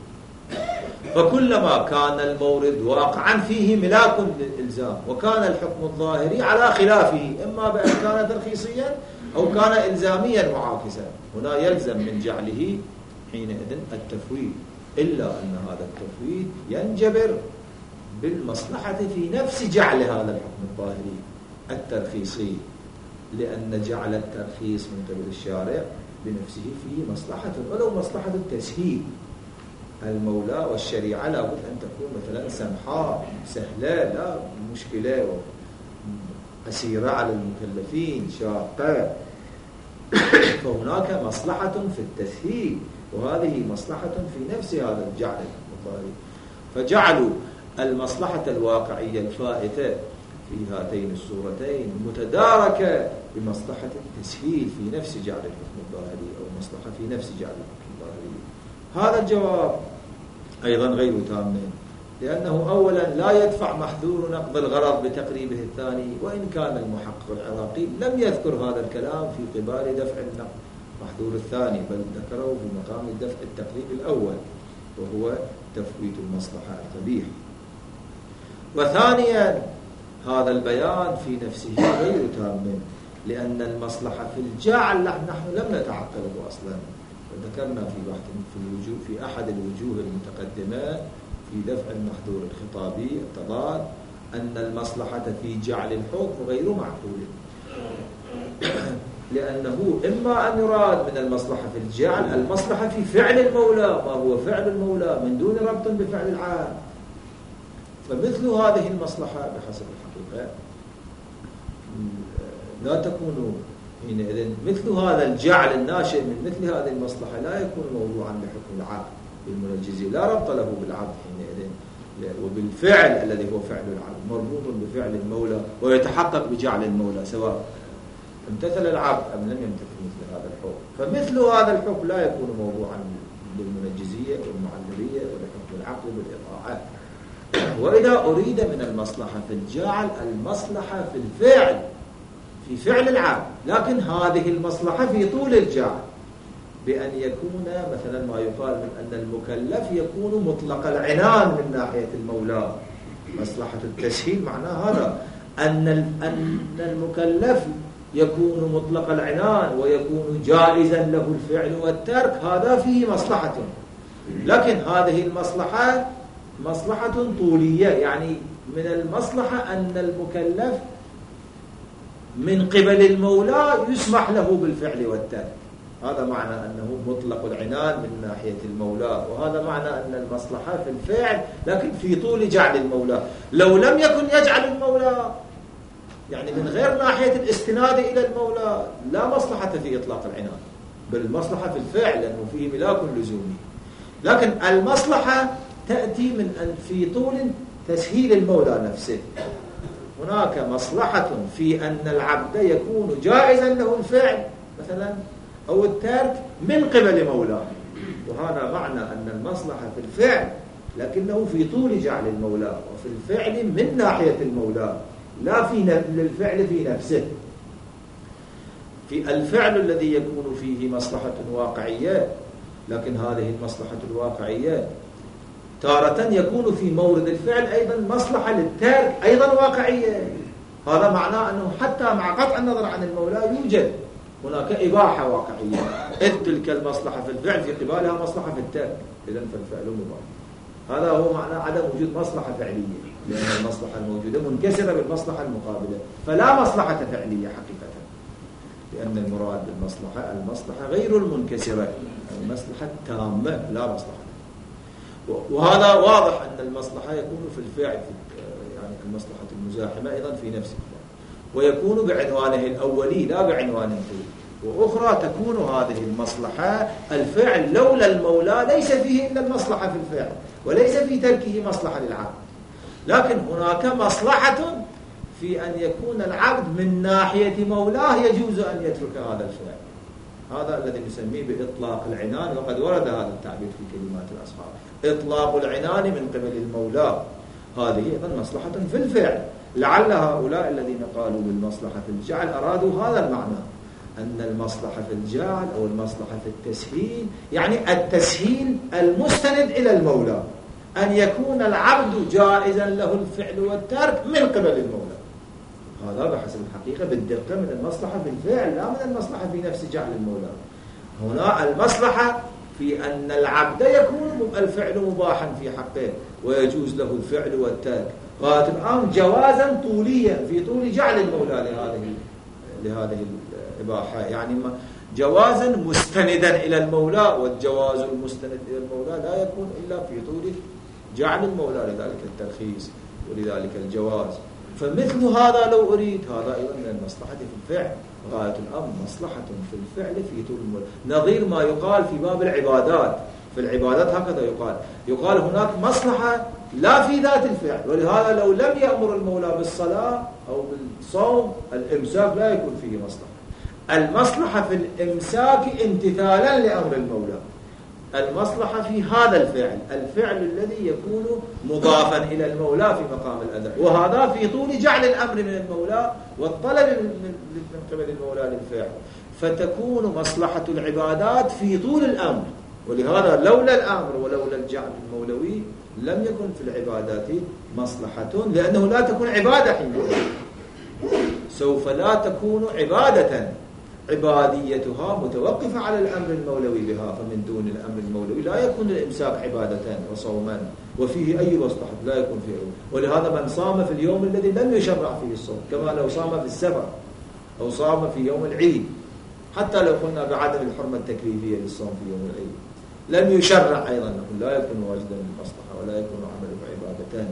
فكلما كان المورد واقعا فيه ملاك للإلزام وكان الحكم الظاهري على خلافه، إما بأن كان ترخيصيا أو كان إلزاميا معاكسا، هنا يلزم من جعله حينئذ التفويت، إلا أن هذا التفويت ينجبر بالمصلحة في نفس جعل هذا الحكم الظاهري الترخيصي، لأن جعل الترخيص من قبل الشارع بنفسه فيه مصلحة، ولو مصلحة التسهيل. المولى والشريعة لا بد أن تكون مثلا سمحاء سهلة، لا مشكلة قصيرة على المكلفين شاقة. فهناك مصلحة في التسهيل، وهذه مصلحة في نفس هذا الجعل الظاهري. فجعلوا المصلحة الواقعية الفائتة في هاتين الصورتين متداركة بمصلحة التسهيل في نفس جعل الحكم الظاهري، أو مصلحة في نفس جعل الحكم الظاهري. هذا الجواب أيضا غير تام، لأنه أولا لا يدفع محذور نقض الغرض بتقريبه الثاني، وإن كان المحقق العراقي لم يذكر هذا الكلام في قبال دفع النقض محذور الثاني، بل ذكره في مقام دفع التقريب الأول، وهو تفويت المصلحة القبيح. وثانيا هذا البيان في نفسه غير تام، لأن المصلحة في الجعل نحن لم نتعقله أصلا، وذكرنا في بحث في أحد الوجوه المتقدمة في دفع المحذور الخطابي التضاد أن المصلحة في جعل الحكم غير معقول، لأنه إما أن يراد من المصلحة في الجعل المصلحة في فعل المولى، ما هو فعل المولى من دون ربط بفعل العام. فمثل هذه المصلحة بحسب الحقيقة لا تكون حينئذ، مثل هذا الجعل الناشئ من مثل هذه المصلحة لا يكون موضوعا لحكم العبد بالمنجزي، لا ربط له بالعبد حينئذ، وبالفعل الذي هو فعل العبد مربوط بفعل المولى ويتحقق بجعل المولى سواء امتثل العبد أم لم يمتثل مثل هذا الحكم. فمثل هذا الحكم لا يكون موضوعا للمنجزية والمعللية ولحكم العقل بالإطاعة. وإذا أريد من المصلحة في الجعل المصلحة في الفعل في فعل العبد، لكن هذه المصلحة في طول الجعل، بأن يكون مثلا ما يقال من أن المكلف يكون مطلق العنان من ناحية المولى. مصلحة التسهيل معناه هذا، أن المكلف يكون مطلق العنان ويكون جائزا له الفعل والترك، هذا فيه مصلحة. لكن هذه المصلحة مصلحة طولية، يعني من المصلحة أن المكلف من قبل المولى يسمح له بالفعل والترك، هذا معنى أنه مطلق العنان من ناحية المولى. وهذا معنى أن المصلحة في الفعل لكن في طول جعل المولى. لو لم يكن يجعل المولى، يعني من غير ناحية الاستناد إلى المولى، لا مصلحة في إطلاق العنان، بل المصلحة في الفعل لأنه فيه ملاك لزومي. لكن المصلحة تأتي من أن في طول تسهيل المولى نفسه. هناك مصلحة في أن العبد يكون جائزا له الفعل مثلا أو الترك من قبل مولاه، وهذا معنى أن المصلحة في الفعل لكنه في طول جعل المولى، وفي الفعل من ناحية المولى لا في للفعل في نفسه. في الفعل الذي يكون فيه مصلحة واقعية، لكن هذه المصلحة الواقعية تارة يكون في مورد الفعل أيضا مصلحة للترك أيضا واقعية. هذا معناه أنه حتى مع قطع النظر عن المولى يوجد هناك إباحة واقعية، إذ تلك المصلحة في الفعل في قبالها مصلحة في الترك، إذن فالفعل مباح. هذا هو معنى عدم وجود مصلحة فعلية، لأن المصلحة الموجودة منكسرة بالمصلحة المقابلة، فلا مصلحة فعلية حقيقة، لأن المراد بالمصلحة المصلحة غير المنكسرة، المصلحة التامة لا مصلحة. وهذا واضح أن المصلحة يكون في الفعل، يعني المصلحة المزاحمة أيضا في نفس الفعل، ويكون بعنوانه الأولي لا بعنوانه الثاني. وأخرى تكون هذه المصلحة الفعل لولا المولى ليس فيه إلا المصلحة في الفعل، وليس في تركه مصلحة للعبد، لكن هناك مصلحة في أن يكون العبد من ناحية مولاه يجوز أن يترك هذا الفعل. هذا الذي نسميه بإطلاق العنان، وقد ورد هذا التعبير في كلمات الأصحاب، إطلاق العنان من قبل المولى، هذه أيضا مصلحة في الفعل. لعل هؤلاء الذين قالوا بالمصلحة في الجعل أرادوا هذا المعنى، أن المصلحة في الجعل أو المصلحة في التسهيل يعني التسهيل المستند إلى المولى، أن يكون العبد جائزا له الفعل والترك من قبل المولى. هذا بحسب الحقيقة بالدقة من المصلحة في الفعل لا من المصلحة في نفس جعل المولى. هنا المصلحة في أن العبد يكون الفعل مباحا في حقه ويجوز له الفعل والترك، غاية الأمر جوازا طوليا في طول جعل المولى لهذه الإباحة، يعني جوازا مستندا إلى المولى، والجواز المستند إلى المولى لا يكون إلا في طول جعل المولى، لذلك الترخيص ولذلك الجواز. فمثل هذا لو أريد هذا أيضا من المصلحة في الفعل، غاية الأمر مصلحة في الفعل في طول المولى، نظير ما يقال في باب العبادات. في العبادات هكذا يقال هناك مصلحة لا في ذات الفعل، ولهذا لو لم يأمر المولى بالصلاة أو بالصوم الإمساك لا يكون فيه مصلحة. المصلحة في الإمساك امتثالا لأمر المولى، المصلحة في هذا الفعل الذي يكون مضافا إلى المولى في مقام الأداء، وهذا في طول جعل الأمر من المولى والطلب من قبل المولى للفعل، فتكون مصلحة العبادات في طول الأمر. ولهذا لولا الأمر ولولا الجعل المولوي لم يكن في العبادات مصلحة، لأنه لا تكون عبادة حينئذ، سوف لا تكون عبادة عباديتها متوقفة على الأمر المولوي بها، فمن دون الأمر المولوي لا يكون الإمساك عبادة وصوما وفيه أي مصلحة، لا يكون فيه. ولهذا من صام في اليوم الذي لم يشرع فيه الصوم، كما لو صام في السفر أو صام في يوم العيد، حتى لو قلنا بعدم الحرمة التكليفية للصوم في يوم العيد لم يشرع أيضا، لا يكون واجدا للمصلحة ولا يكون عمله عبادتان.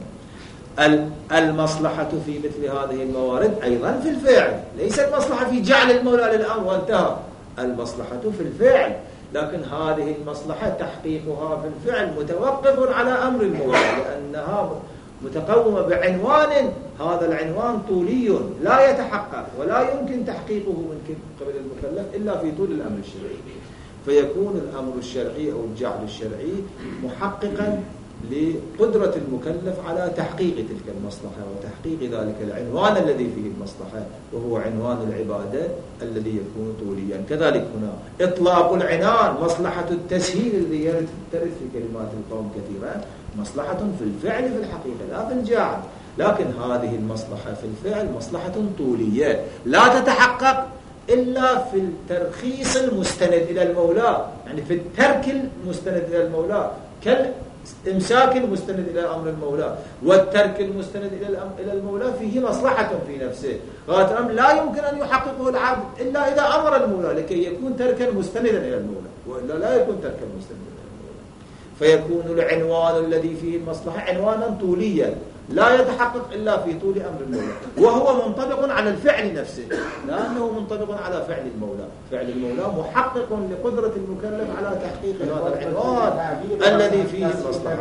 المصلحة في مثل هذه الموارد أيضا في الفعل، ليس المصلحة في جعل المولى للأمر وانتهى، المصلحة في الفعل، لكن هذه المصلحة تحقيقها في الفعل متوقف على أمر المولى، لأنها متقومة بعنوان، هذا العنوان طولي لا يتحقق ولا يمكن تحقيقه من قبل المكلف إلا في طول الأمر الشرعي، فيكون الأمر الشرعي أو الجعل الشرعي محققا لقدرة المكلف على تحقيق تلك المصلحة وتحقيق ذلك العنوان الذي فيه المصلحة، وهو عنوان العبادة الذي يكون طوليا. كذلك هنا إطلاق العنان، مصلحة التسهيل الذي يرد في كلمات القوم كثيرا، مصلحة في الفعل في الحقيقة لا في الجعل، لكن هذه المصلحة في الفعل مصلحة طولية لا تتحقق إلا في الترخيص المستند إلى المولى، يعني في الترك المستند إلى المولى، كالإمساك المستند إلى أمر المولى، والترك المستند إلى المولى فيه مصلحة في نفسه، غاية الأمر لا يمكن أن يحققه العبد إلا إذا أمر المولى لكي يكون تركا مستندا إلى المولى، وإلا لا يكون تركا مستندا إلى المولى. فيكون العنوان الذي فيه المصلحة عنوانا طوليا لا يتحقق إلا في طول أمر المولى، وهو منطبق على الفعل نفسه، لأنه منطبق على فعل المولى. فعل المولى محقق لقدرة المكلف على تحقيق هذا العنوان الذي فيه المصلحة.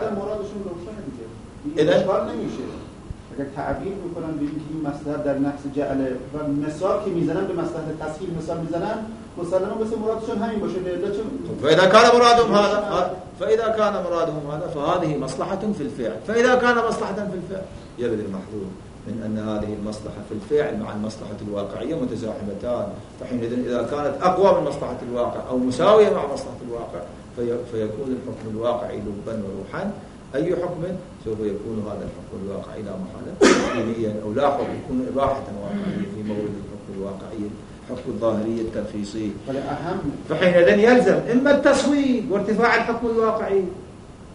إذا اگر تعبیر میکنن به اینکه مصدر در نفس جعل و مثال که میزنن به مصدر تسهیل مثال میزنن، مسلما بس مرادشون همین باشه. فإذا كان مرادهم هذا فهذه مصلحة في الفعل، فإذا كان مصلحة في الفعل يبدو المحظور من أن هذه المصلحة في الفعل مع المصلحة الواقعية متزاحمتان، فحينئذ إذا كانت أقوى من مصلحة الواقع أو مساوية مع مصلحة الواقع فيكون الحكم الواقعي لبا وروحا. أي حكم سوف يكون هذا الحكم الواقعي لا محالة دينيا أو لا حكم، يكون إباحة واقعية في مورد الحكم الواقعي، الحكم الظاهري الترخيصي. فحينئذ يلزم إما التصويب وارتفاع الحكم الواقعي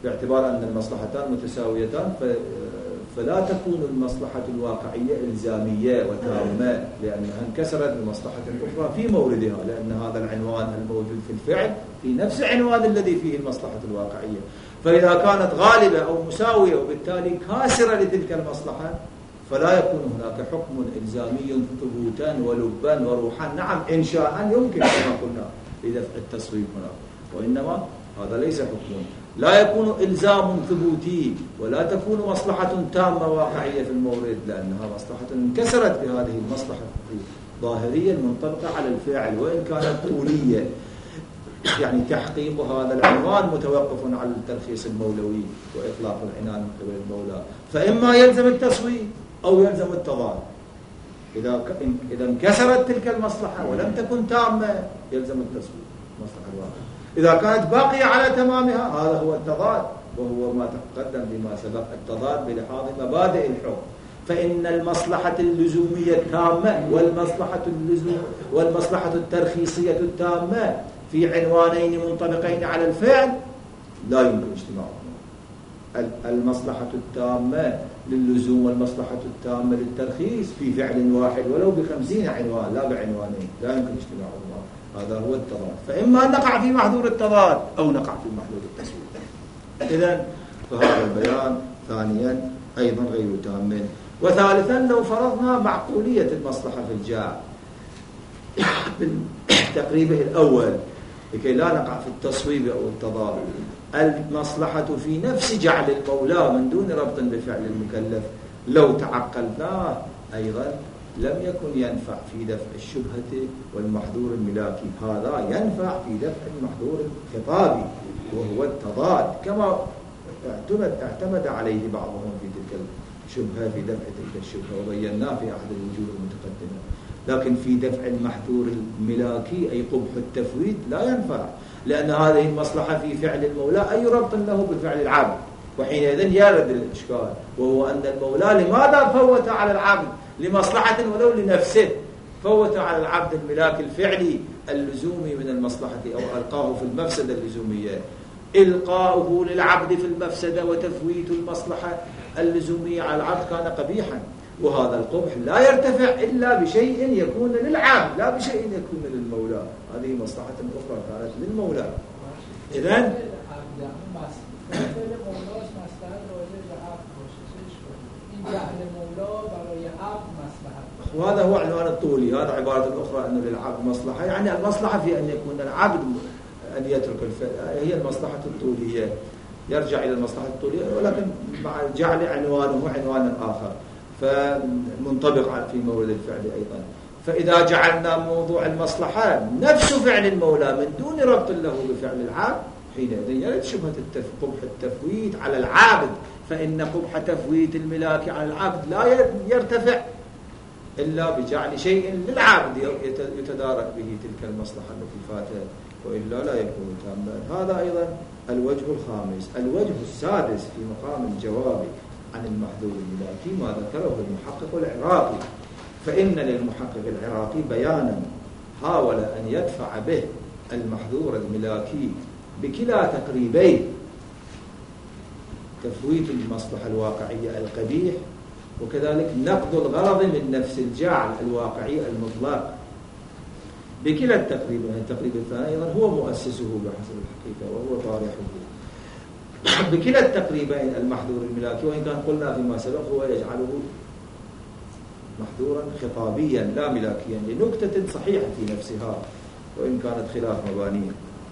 باعتبار أن المصلحتان متساويتان، فلا تكون المصلحة الواقعية إلزامية وتامة، لأنها انكسرت بمصلحة أخرى في موردها، لأن هذا العنوان الموجود في الفعل في نفس العنوان الذي فيه المصلحة الواقعية. فإذا كانت غالبة أو مساوية وبالتالي كاسرة لتلك المصلحة، فلا يكون هناك حكم إلزامي ثبوتا ولبا وروحا، نعم إنشاء يمكن كما قلنا لدفع التصويب هناك، وإنما هذا ليس حكم، لا يكون إلزام ثبوتي، ولا تكون مصلحة تامة واقعية في المورد، لأنها مصلحة انكسرت بهذه المصلحة الظاهرية المنطبقة على الفعل، وإن كانت طولية. يعني تحقيق هذا العنوان متوقف على الترخيص المولوي وإطلاق العنان من قبل المولى، فإما يلزم التصويب أو يلزم التضاد. إذا انكسرت تلك المصلحة ولم تكن تامة يلزم التصويب مصلحة الواقع. إذا كانت باقية على تمامها هذا هو التضاد، وهو ما تقدم بما سبق، التضاد بلحاظ مبادئ الحكم. فإن المصلحة اللزومية التامة والمصلحة الترخيصية التامة في عنوانين منطبقين على الفعل لا يمكن اجتماعهما. المصلحة التامة للزوم والمصلحة التامة للترخيص في فعل واحد ولو ب50 عنوان لا بعنوانين، لا يمكن اجتماعهما. هذا هو التضاد. فإما نقع في محظور التضاد أو نقع في محظور التسوية. إذن فهذا البيان ثانيا أيضا غير تام. وثالثا لو فرضنا معقولية المصلحة في الجاع تقريبه الأول لكي لا نقع في التصويب أو التضاد، المصلحة في نفس جعل المولى من دون ربط بفعل المكلف لو تعقلناه أيضا لم يكن ينفع في دفع الشبهة والمحظور الملاكي، هذا ينفع في دفع المحظور الخطابي وهو التضاد، كما اعتمد عليه بعضهم في تلك الشبهة في دفع تلك الشبهة وبيناه في أحد الوجوه المتقدمة. لكن في دفع المحظور الملاكي أي قبح التفويت لا ينفع، لأن هذه المصلحة في فعل المولى أي ربط له بفعل العبد، وحينئذ يرد الإشكال، وهو أن المولى لماذا فوت على العبد لمصلحة ولو لنفسه، فوت على العبد الملاك الفعلي اللزومي من المصلحة أو ألقاه في المفسدة اللزومية. إلقاؤه للعبد في المفسدة وتفويت المصلحة اللزومية على العبد كان قبيحا، وهذا القبح لا يرتفع إلا بشيء يكون للعبد لا بشيء يكون للمولى، هذه مصلحة أخرى كانت للمولى. إذن وهذا هو عنوان الطولي. هذا عبارة أخرى أنه للعبد مصلحة، يعني المصلحة في أن يكون العبد أن يترك الفعل هي المصلحة الطولية، يرجع إلى المصلحة الطولية، ولكن مع جعل عنوانه عنوانا آخر فمنطبق في مورد الفعل أيضا. فإذا جعلنا موضوع المصلحة نفس فعل المولى من دون ربط له بفعل العبد، حينئذ يرد شبهة قبح التفويت على العابد، فإن قبح تفويت الملاك على العبد لا يرتفع إلا بجعل شيء للعبد يتدارك به تلك المصلحة التي فاتت، وإلا لا يكون تاما. هذا أيضا الوجه الخامس. الوجه السادس في مقام الجواب عن المحظور الملاكي ما ذكره المحقق العراقي، فإن للمحقق العراقي بيانا حاول أن يدفع به المحظور الملاكي بكلا تقريبين، تفويت المصلحة الواقعية القبيح وكذلك نقض الغرض من نفس الجعل الواقعي المطلق، بكلا التقريبين. التقريب الثاني أيضا هو مؤسسه بحسب الحقيقة وهو طارحه. بكلا التقريبين المحظور الملاكي، وإن كان قلنا فيما سبق هو يجعله محظورا خطابيا لا ملاكيا لنكتة صحيحة في نفسها وإن كانت خلاف مبانيه،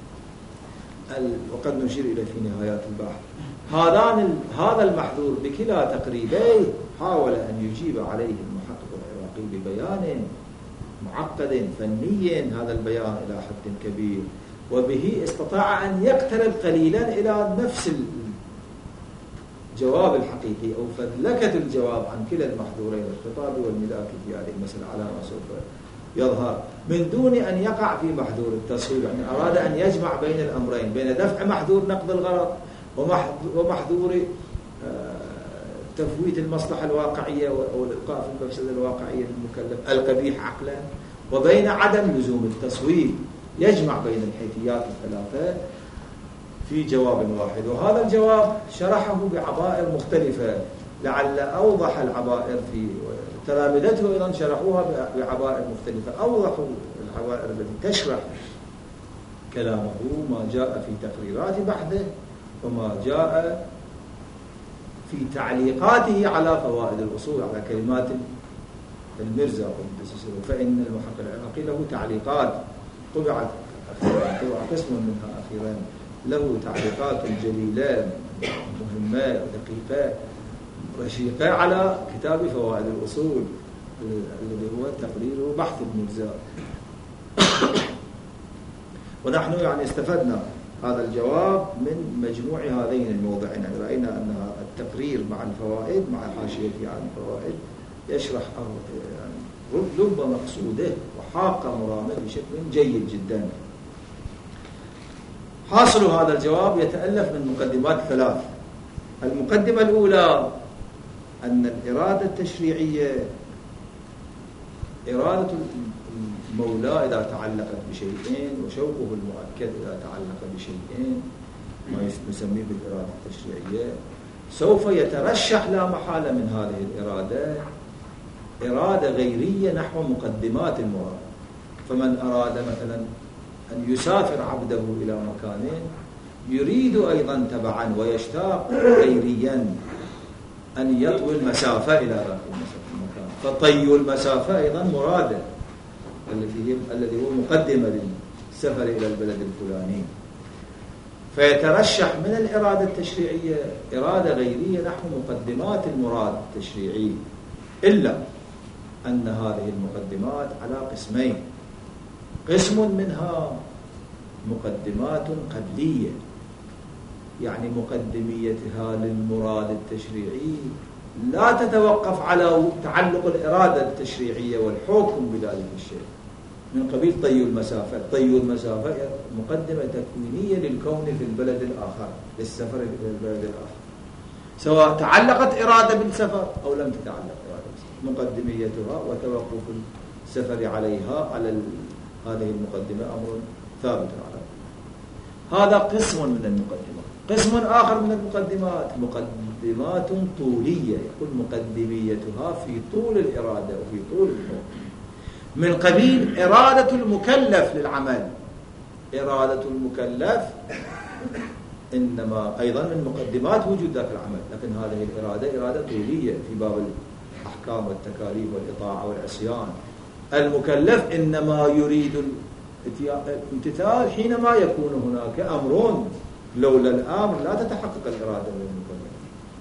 وقد نشير إلى في نهايات البحث. هذا المحظور بكلا تقريبين حاول أن يجيب عليه المحقق العراقي ببيان معقد فني، هذا البيان إلى حد كبير، وبه استطاع أن يقترب قليلا إلى نفس الجواب الحقيقي أو فذلكة الجواب عن كلا المحظورين الخطابي والملاكي في هذه المسألة على ما سوف يظهر، من دون أن يقع في محظور التصوير. يعني أراد أن يجمع بين الأمرين، بين دفع محظور نقض الغرض ومحظور تفويت المصلحة الواقعية أو الإلقاء في المفسدة الواقعية للمكلف القبيح عقلا، وبين عدم لزوم التصوير، يجمع بين الحيثيات الثلاثة في جواب واحد، وهذا الجواب شرحه بعبائر مختلفة لعل أوضح العبائر في تلامذته أيضا شرحوها بعبائر مختلفة. أوضحوا العبائر التي تشرح كلامه ما جاء في تقريرات بحثه وما جاء في تعليقاته على فوائد الأصول، على كلمات المرزا قدس سره. فإن المحقق العراقي له تعليقات طبعت أخيرا، طبع قسم منها أخيرا، له تعليقات جليلة مهمة ودقيقة رشيقة على كتاب فوائد الأصول الذي هو تقرير وبحث المرزا. ونحن يعني استفدنا هذا الجواب من مجموع هذين الموضعين. يعني رأينا أن التقرير مع الفوائد مع حاشيته عن الفوائد يشرح يعني لب مقصوده وحاق مرامه بشكل جيد جدا. حاصل هذا الجواب يتألف من مقدمات ثلاث. المقدمة الأولى أن الإرادة التشريعية إرادة المولى إذا تعلقت بشيئين، وشوقه المؤكد إذا تعلق بشيئين، ما نسميه بالإرادة التشريعية، سوف يترشح لا محالة من هذه الإرادة إرادة غيرية نحو مقدمات المراد. فمن أراد مثلا أن يسافر عبده إلى مكان يريد أيضا تبعا ويشتاق غيريا أن يطوي المسافة إلى ذاك المكان، فطي المسافة أيضا مراده الذي هو مقدمة للسفر إلى البلد الفلاني. فيترشح من الإرادة التشريعية إرادة غيرية نحو مقدمات المراد التشريعي، إلا أن هذه المقدمات على قسمين. قسم منها مقدمات قبلية، يعني مقدميتها للمراد التشريعي لا تتوقف على تعلق الإرادة التشريعية والحكم بذلك الشيء، من قبيل طي المسافة. طي المسافة مقدمة تكوينية للكون في البلد الآخر، للسفر إلى البلد الآخر، سواء تعلقت إرادة بالسفر أو لم تتعلق إرادة بالسفر. مقدميتها وتوقف السفر عليها على هذه المقدمة أمر ثابت على. هذا قسم من المقدمات. قسم آخر من المقدمات مقدمات طولية، يقول مقدميتها في طول الإرادة وفي طول الحكم، من قبيل إرادة المكلف للعمل. إرادة المكلف إنما أيضا من مقدمات وجود ذاك العمل، لكن هذه الإرادة إرادة طولية في باب الأحكام والتكاليف والإطاعة والعصيان. المكلف إنما يريد الامتثال حينما يكون هناك أمر، لولا الأمر لا تتحقق الإرادة للمكلف.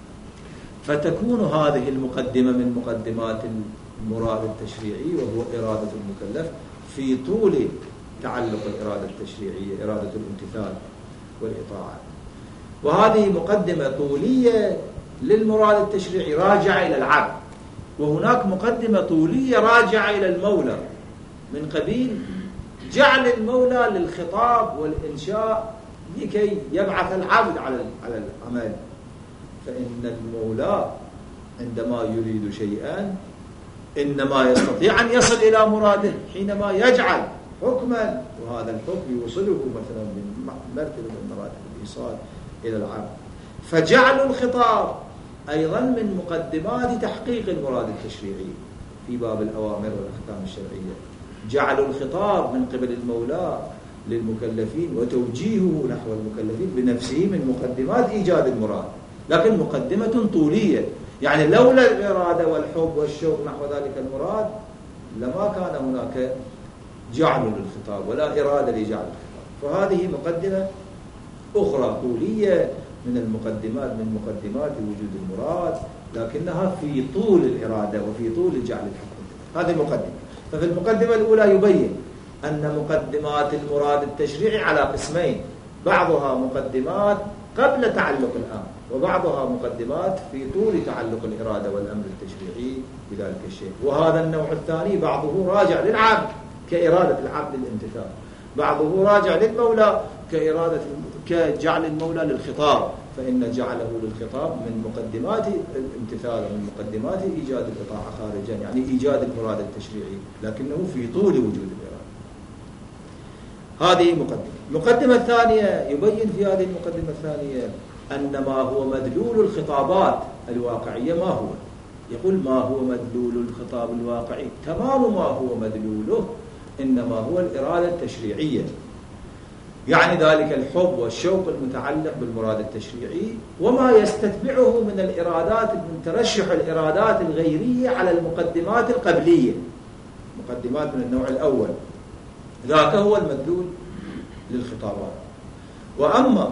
فتكون هذه المقدمة من مقدمات المراد التشريعي وهو إرادة المكلف في طول تعلق الإرادة التشريعية، إرادة الامتثال والإطاعة. وهذه مقدمة طولية للمراد التشريعي راجعة إلى العبد، وهناك مقدمة طولية راجعة إلى المولى من قبيل جعل المولى للخطاب والإنشاء لكي يبعث العبد على العمل. فإن المولى عندما يريد شيئا إنما يستطيع أن يصل إلى مراده حينما يجعل حكما، وهذا الحكم يوصله مثلا من مرتبة من مراتب الإيصال إلى العبد. فجعل الخطاب أيضا من مقدمات تحقيق المراد التشريعي في باب الأوامر والأحكام الشرعية. جعل الخطاب من قبل المولى للمكلفين وتوجيهه نحو المكلفين بنفسه من مقدمات إيجاد المراد، لكن مقدمة طولية. يعني لولا الإرادة والحب والشوق نحو ذلك المراد لما كان هناك جعل للخطاب ولا إرادة لجعل الخطاب. فهذه مقدمة أخرى طولية من المقدمات من مقدمات وجود المراد، لكنها في طول الإرادة وفي طول جعل الحكم. هذه المقدمة. ففي المقدمة الأولى يبين أن مقدمات المراد التشريعي على قسمين، بعضها مقدمات قبل تعلق الأمر، وبعضها مقدمات في طول تعلق الإرادة والأمر التشريعي بذلك الشيء. وهذا النوع الثاني بعضه راجع للعبد كإرادة العبد للامتثال، بعضه راجع للمولى كجعل المولى للخطاب، فإن جعله للخطاب من مقدمات الامتثال ومن مقدمات إيجاد الإطاعة خارجا، يعني إيجاد المراد التشريعي، لكنه في طول وجود الإرادة. هذه المقدمة الثانية يبين في هذه المقدمة الثانية أن ما هو مدلول الخطابات الواقعية ما هو. يقول ما هو مدلول الخطاب الواقعي؟ تمام ما هو مدلوله إنما هو الإرادة التشريعية، يعني ذلك الحب والشوق المتعلق بالمراد التشريعي وما يستتبعه من الإرادات، من ترشح الإرادات الغيرية على المقدمات القبلية، مقدمات من النوع الأول، ذاك هو المدلول للخطابات. وأما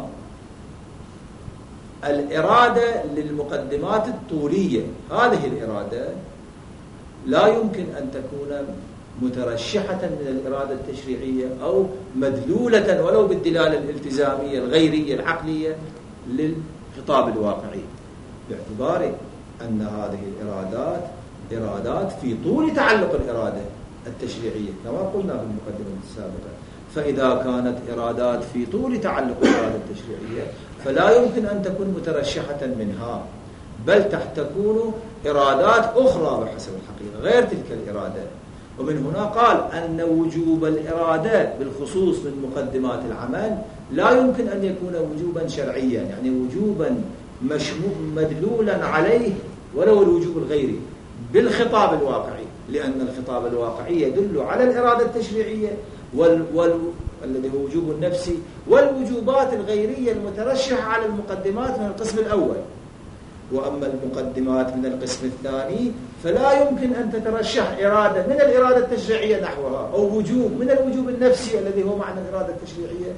الإرادة للمقدمات الطولية، هذه الإرادة لا يمكن أن تكون مترشحة من الإرادة التشريعية أو مدلولة ولو بالدلالة الالتزامية الغيرية العقلية للخطاب الواقعي، باعتبار أن هذه الإرادات إرادات في طول تعلق الإرادة التشريعية كما قلنا في المقدمة السابقة. فإذا كانت إرادات في طول تعلق الإرادة التشريعية فلا يمكن أن تكون مترشحة منها، بل تكون إرادات أخرى بحسب الحقيقة غير تلك الإرادة. ومن هنا قال أن وجوب الإرادة بالخصوص من مقدمات العمل لا يمكن أن يكون وجوبا شرعيا، يعني وجوبا مدلولا عليه ولو الوجوب الغيري بالخطاب الواقعي، لأن الخطاب الواقعي يدل على الإرادة التشريعية الذي هو وجوب النفسي والوجوبات الغيرية المترشحة على المقدمات من القسم الأول. وأما المقدمات من القسم الثاني فلا يمكن أن تترشح إرادة من الإرادة التشريعية نحوها، أو وجوب من الوجوب النفسي الذي هو معنى الإرادة التشريعية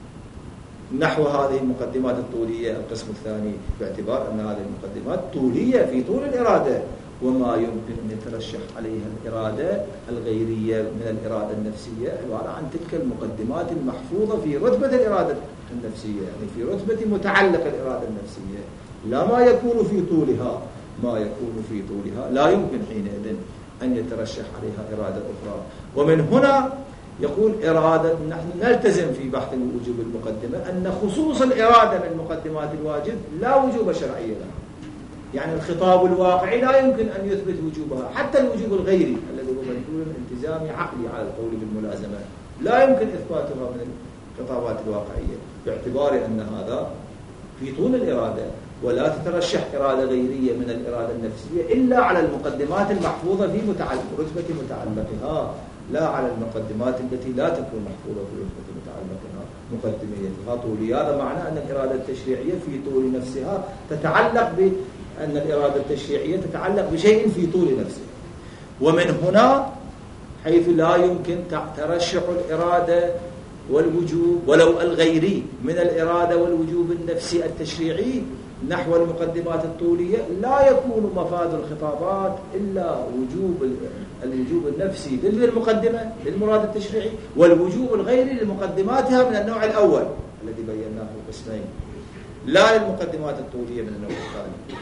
نحو هذه المقدمات الطولية القسم الثاني، باعتبار أن هذه المقدمات طولية في طول الإرادة، وما يمكن أن يترشح عليها الإرادة الغيرية من الإرادة النفسية عبارة عن تلك المقدمات المحفوظة في رتبة الإرادة النفسية، يعني في رتبة متعلق الإرادة النفسية، لا ما يكون في طولها. ما يكون في طولها لا يمكن حينئذ أن يترشح عليها إرادة أخرى. ومن هنا يقول إرادة، نحن نلتزم في بحث وجوب المقدمة أن خصوص الإرادة من مقدمات الواجب لا وجوب شرعي لها، يعني الخطاب الواقعي لا يمكن أن يثبت وجوبها، حتى الوجوب الغيري الذي هو مدلول التزامي عقلي على القول بالملازمة لا يمكن إثباتها من الخطابات الواقعية، باعتبار أن هذا في طول الإرادة، ولا تترشح إرادة غيرية من الإرادة النفسية إلا على المقدمات المحفوظة في رتبة متعلقها، لا على المقدمات التي لا تكون محفوظة في رتبة متعلقها مقدميتها طولية. هذا معنى أن الإرادة التشريعية في طول نفسها تتعلق بأن الإرادة التشريعية تتعلق بشيء في طول نفسه. ومن هنا حيث لا يمكن ترشح الإرادة والوجوب ولو الغيري من الإرادة والوجوب النفسي التشريعي نحو المقدمات الطولية، لا يكون مفاد الخطابات إلا الوجوب النفسي للمقدمة للمراد التشريعي، والوجوب الغيري لمقدماتها من النوع الأول الذي بيناه في القسمين، لا للمقدمات الطولية من النوع الثاني.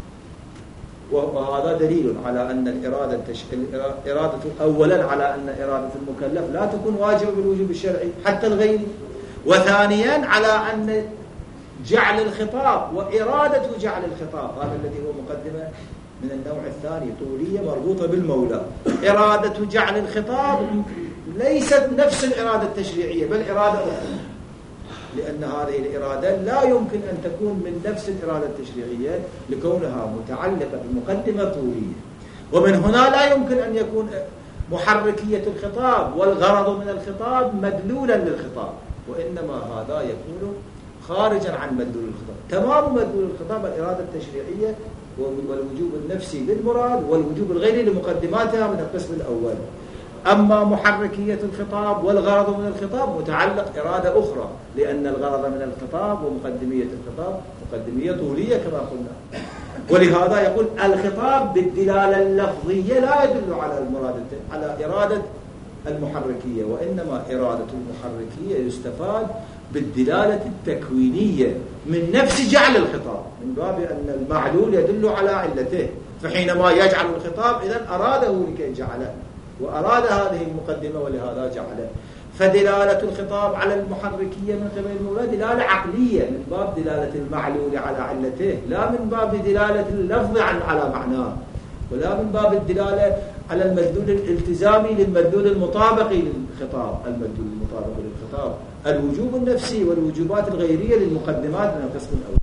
وهذا دليل على أن الإرادة أولا على أن إرادة المكلف لا تكون واجبة بالوجوب الشرعي حتى الغيري، وثانيا على أن جعل الخطاب وإرادة جعل الخطاب هذا الذي هو مقدمة من النوع الثاني طولية مربوطة بالمولى. إرادة جعل الخطاب ليست نفس الإرادة التشريعية بل إرادة أخرى، لأن هذه الإرادة لا يمكن أن تكون من نفس الإرادة التشريعية لكونها متعلقة بمقدمة طولية. ومن هنا لا يمكن أن يكون محركية الخطاب والغرض من الخطاب مدلولا للخطاب، وإنما هذا يكون خارجا عن مدلول الخطاب. تمام مدلول الخطاب الإرادة التشريعية والوجوب النفسي للمراد والوجوب الغيري لمقدماتها من القسم الأول. أما محركية الخطاب والغرض من الخطاب متعلق إرادة أخرى، لأن الغرض من الخطاب ومقدمية الخطاب مقدمية طولية كما قلنا. ولهذا يقول الخطاب بالدلالة اللفظية لا يدل على المراد على إرادة المحركية، وإنما إرادة المحركية يستفاد بالدلالة التكوينية من نفس جعل الخطاب، من باب أن المعلول يدل على علته، فحينما يجعل الخطاب إذن أراده لكي جعله وأراد هذه المقدمة ولهذا جعله. فدلالة الخطاب على المحركية من قبل المولى دلالة عقلية من باب دلالة المعلول على علته، لا من باب دلالة اللفظ على معناه، ولا من باب الدلالة على المدلول الالتزامي للمدلول المطابقي للخطاب. المدلول المطابقي للخطاب الوجوب النفسي والوجوبات الغيرية للمقدمات من القسم الأول.